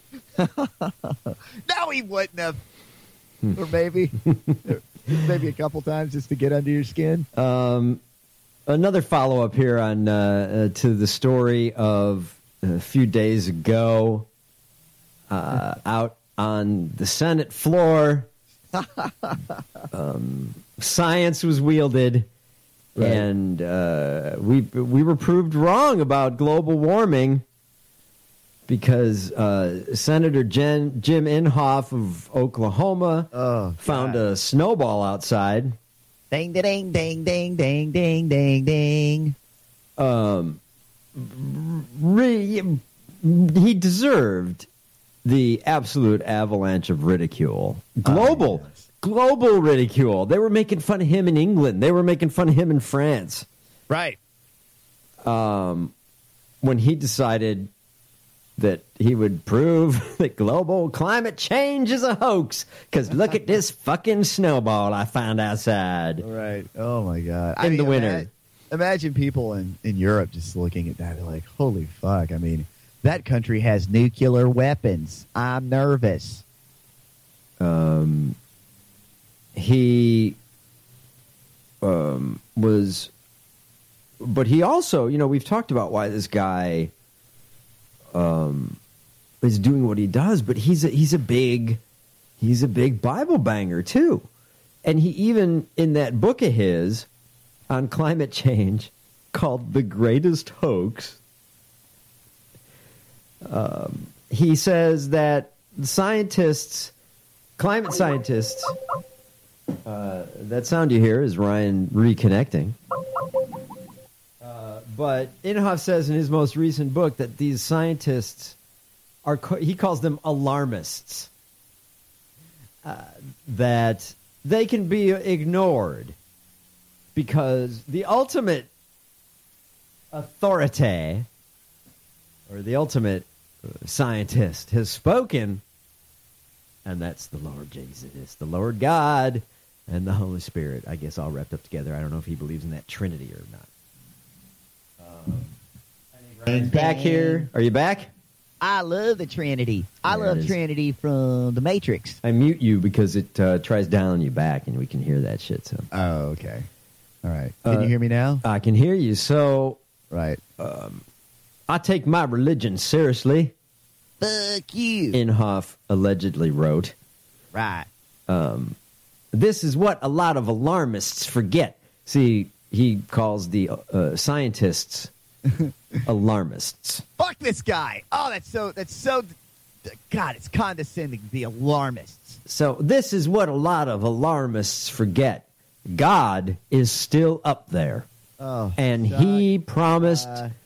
No, he wouldn't have. Or maybe a couple times just to get under your skin. Another follow-up here on to the story of a few days ago out on the Senate floor. Science was wielded, right. And we were proved wrong about global warming because Senator Jim Inhofe of Oklahoma found a snowball outside. Ding, ding, ding, ding, ding, ding, ding, ding. He deserved the absolute avalanche of ridicule. Global ridicule. They were making fun of him in England. They were making fun of him in France. Right. When he decided that he would prove that global climate change is a hoax. Because look at this fucking snowball I found outside. Right. Oh, my God. In the winter. Imagine people in Europe just looking at that and like, holy fuck. I mean, that country has nuclear weapons. I'm nervous. He was but he also, we've talked about why this guy is doing what he does, but he's a big Bible banger too. And he even, in that book of his on climate change called The Greatest Hoax, he says that climate scientists, that sound you hear is Ryan reconnecting. But Inhofe says in his most recent book that these scientists he calls them alarmists, that they can be ignored because the ultimate authority or the ultimate scientist has spoken, and that's the Lord Jesus, the Lord God, and the Holy Spirit, I guess, all wrapped up together. I don't know if he believes in that Trinity or not. Ryan's back here. Are you back? I love the Trinity. I love Trinity from The Matrix. I mute you because it tries dialing you back, and we can hear that shit. So. Oh, okay. All right. Can you hear me now? I can hear you. So, right. I take my religion seriously. Fuck you. Inhofe allegedly wrote. Right. This is what a lot of alarmists forget. See, he calls the scientists alarmists. Fuck this guy. Oh, that's so. God, it's condescending. The alarmists. So this is what a lot of alarmists forget. God is still up there. Oh, and he promised.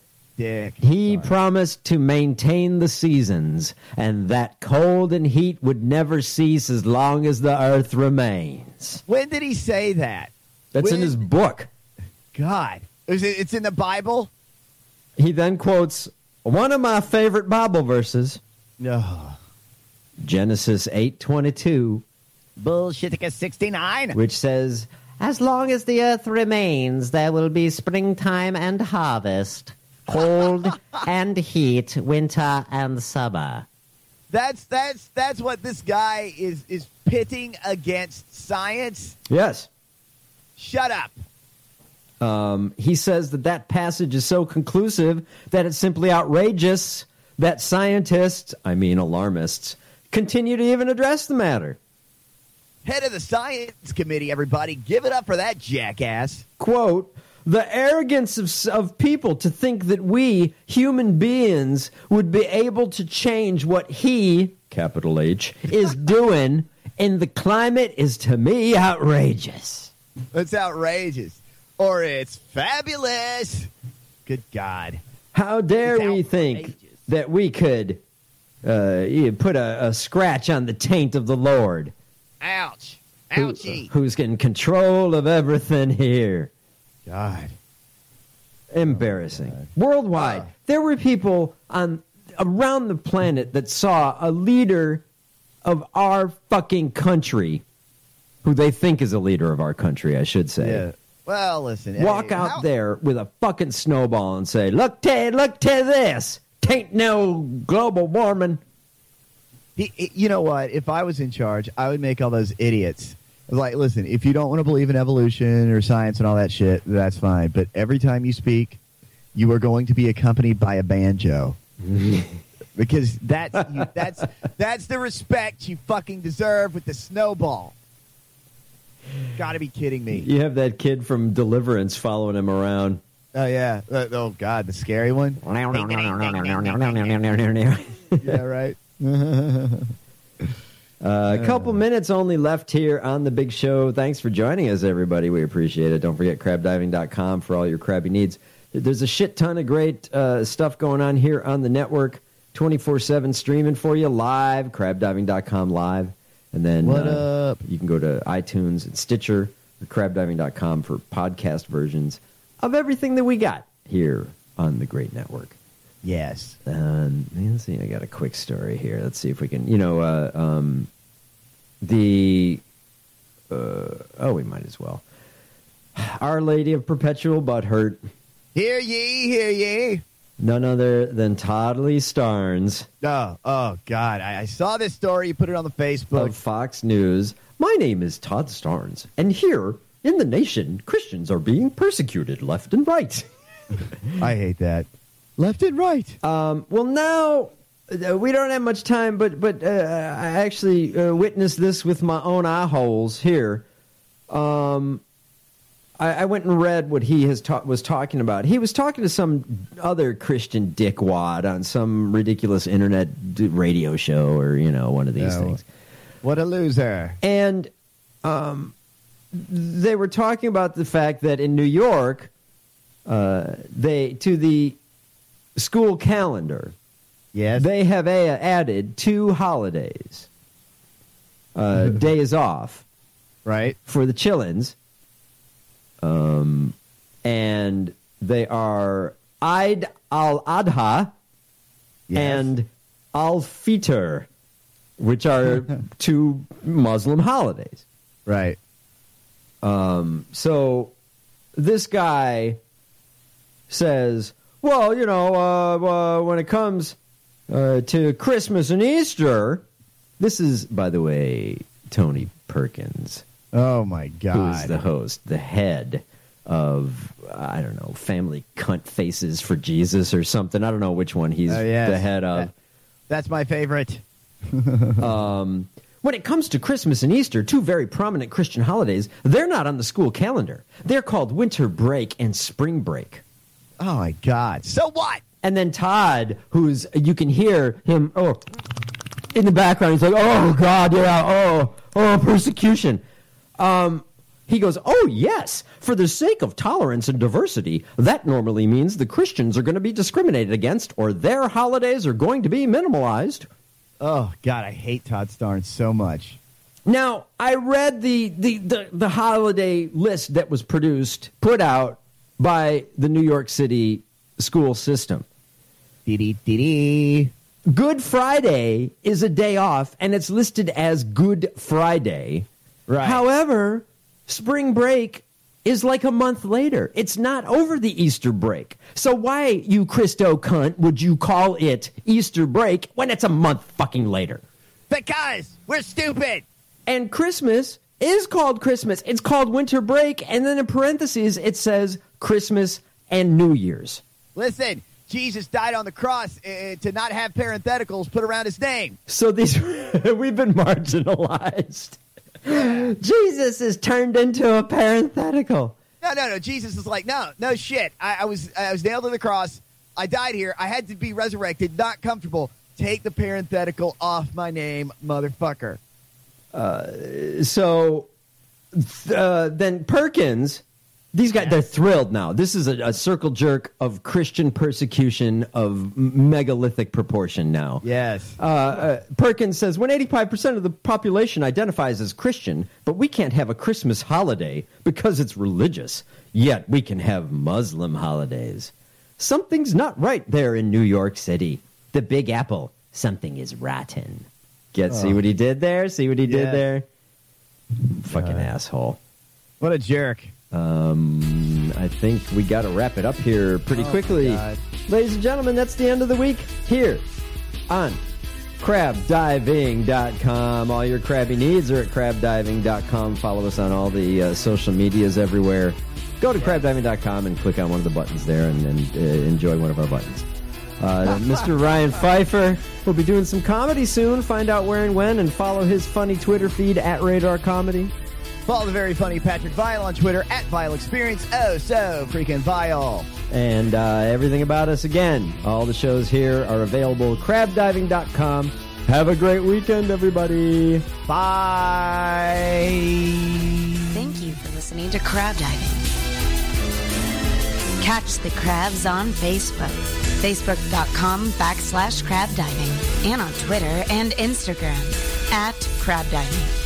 He promised to maintain the seasons, and that cold and heat would never cease as long as the earth remains. When did he say that? That's in his book. God. It's in the Bible? He then quotes one of my favorite Bible verses. No. Genesis 8:22. Bullshit 69. Which says, as long as the earth remains, there will be springtime and harvest, cold and heat, winter and summer. That's what this guy is pitting against science? Yes. Shut up. He says that passage is so conclusive that it's simply outrageous that scientists, I mean alarmists, continue to even address the matter. Head of the science committee, everybody. Give it up for that jackass. Quote, the arrogance of people to think that we, human beings, would be able to change what he, capital H, is doing in the climate is to me outrageous. It's outrageous. Or it's fabulous. Good God. How dare we think that we could put a scratch on the taint of the Lord? Ouch. Ouchie. Who's in control of everything here. God. Embarrassing. Worldwide, there were people around the planet that saw a leader of our fucking country, who they think is a leader of our country, I should say. Yeah. Well, listen. Walk out there with a fucking snowball and say, look to this. Tain't no global warming. You know what? If I was in charge, I would make all those idiots. Like, listen, if you don't want to believe in evolution or science and all that shit, that's fine. But every time you speak, you are going to be accompanied by a banjo. Because that's the respect you fucking deserve with the snowball. Gotta be kidding me. You have that kid from Deliverance following him around. Oh, yeah. Oh, God, the scary one? Yeah, right. A couple minutes only left here on the big show. Thanks for joining us, everybody. We appreciate it. Don't forget crabdiving.com for all your crabby needs. There's a shit ton of great stuff going on here on the network, 24/7 streaming for you live, crabdiving.com live. And then what up? You can go to iTunes and Stitcher or crabdiving.com for podcast versions of everything that we got here on the great network. Yes. Let's see, I got a quick story here. Let's see if we can, we might as well. Our Lady of Perpetual Butthurt. Hear ye, hear ye. None other than Todd Lee Starnes. Oh, God. I saw this story. You put it on the Facebook. Of Fox News. My name is Todd Starnes, and here in the nation, Christians are being persecuted left and right. I hate that. Left and right. Well, now we don't have much time, but I actually witnessed this with my own eye holes here. I went and read what he was talking about. He was talking to some other Christian dickwad on some ridiculous internet radio show or, one of these things. What a loser. And they were talking about the fact that in New York, to the school calendar, yes, they have added 2 holidays, days off, right, for the chillins. And they are Eid al-Adha and al-Fitr, which are 2 Muslim holidays. Right. So this guy says, well, when it comes to Christmas and Easter, this is, by the way, Tony Perkins. Oh, my God. Who's the host, the head of, I don't know, Family Cunt Faces for Jesus or something. I don't know which one he's the head of. That's my favorite. When it comes to Christmas and Easter, 2 very prominent Christian holidays, they're not on the school calendar. They're called winter break and spring break. Oh, my God. So what? And then Todd, you can hear him in the background. He's like, oh, God, yeah, oh, persecution. He goes, oh, yes, for the sake of tolerance and diversity, that normally means the Christians are going to be discriminated against or their holidays are going to be minimalized. Oh, God, I hate Todd Starnes so much. Now, I read the holiday list that was put out by the New York City school system. Good Friday is a day off, and it's listed as Good Friday. Right. However, spring break is like a month later. It's not over the Easter break. So why, you Christo cunt, would you call it Easter break when it's a month fucking later? Because we're stupid. And Christmas is called Christmas. It's called winter break, and then in parentheses it says Christmas and New Year's. Listen, Jesus died on the cross to not have parentheticals put around his name. So we've been marginalized. Jesus is turned into a parenthetical. No. Jesus is like, no shit. I was nailed to the cross. I died here. I had to be resurrected. Not comfortable. Take the parenthetical off my name, motherfucker. Then Perkins, these guys, they're thrilled now. This is a circle jerk of Christian persecution of megalithic proportion now. Yes. Perkins says, when 85% of the population identifies as Christian, but we can't have a Christmas holiday because it's religious, yet we can have Muslim holidays. Something's not right there in New York City. The Big Apple. Something is rotten. See what he did there? See what he did there? Fucking asshole. What a jerk. I think we got to wrap it up here pretty quickly. Ladies and gentlemen, that's the end of the week here on crabdiving.com. All your crabby needs are at crabdiving.com. Follow us on all the social medias everywhere. Go to crabdiving.com and click on one of the buttons there and enjoy one of our buttons. Mr. Ryan Pfeiffer will be doing some comedy soon. Find out where and when, and follow his funny Twitter feed at Radar Comedy. Follow the very funny Patrick Vile on Twitter at Vile Experience. Oh, so freaking vile. And everything about us, again, all the shows here are available at crabdiving.com. Have a great weekend, everybody. Bye. Thank you for listening to Crab Diving. Catch the crabs on Facebook. Facebook.com/crabdiving. And on Twitter and Instagram at crabdiving.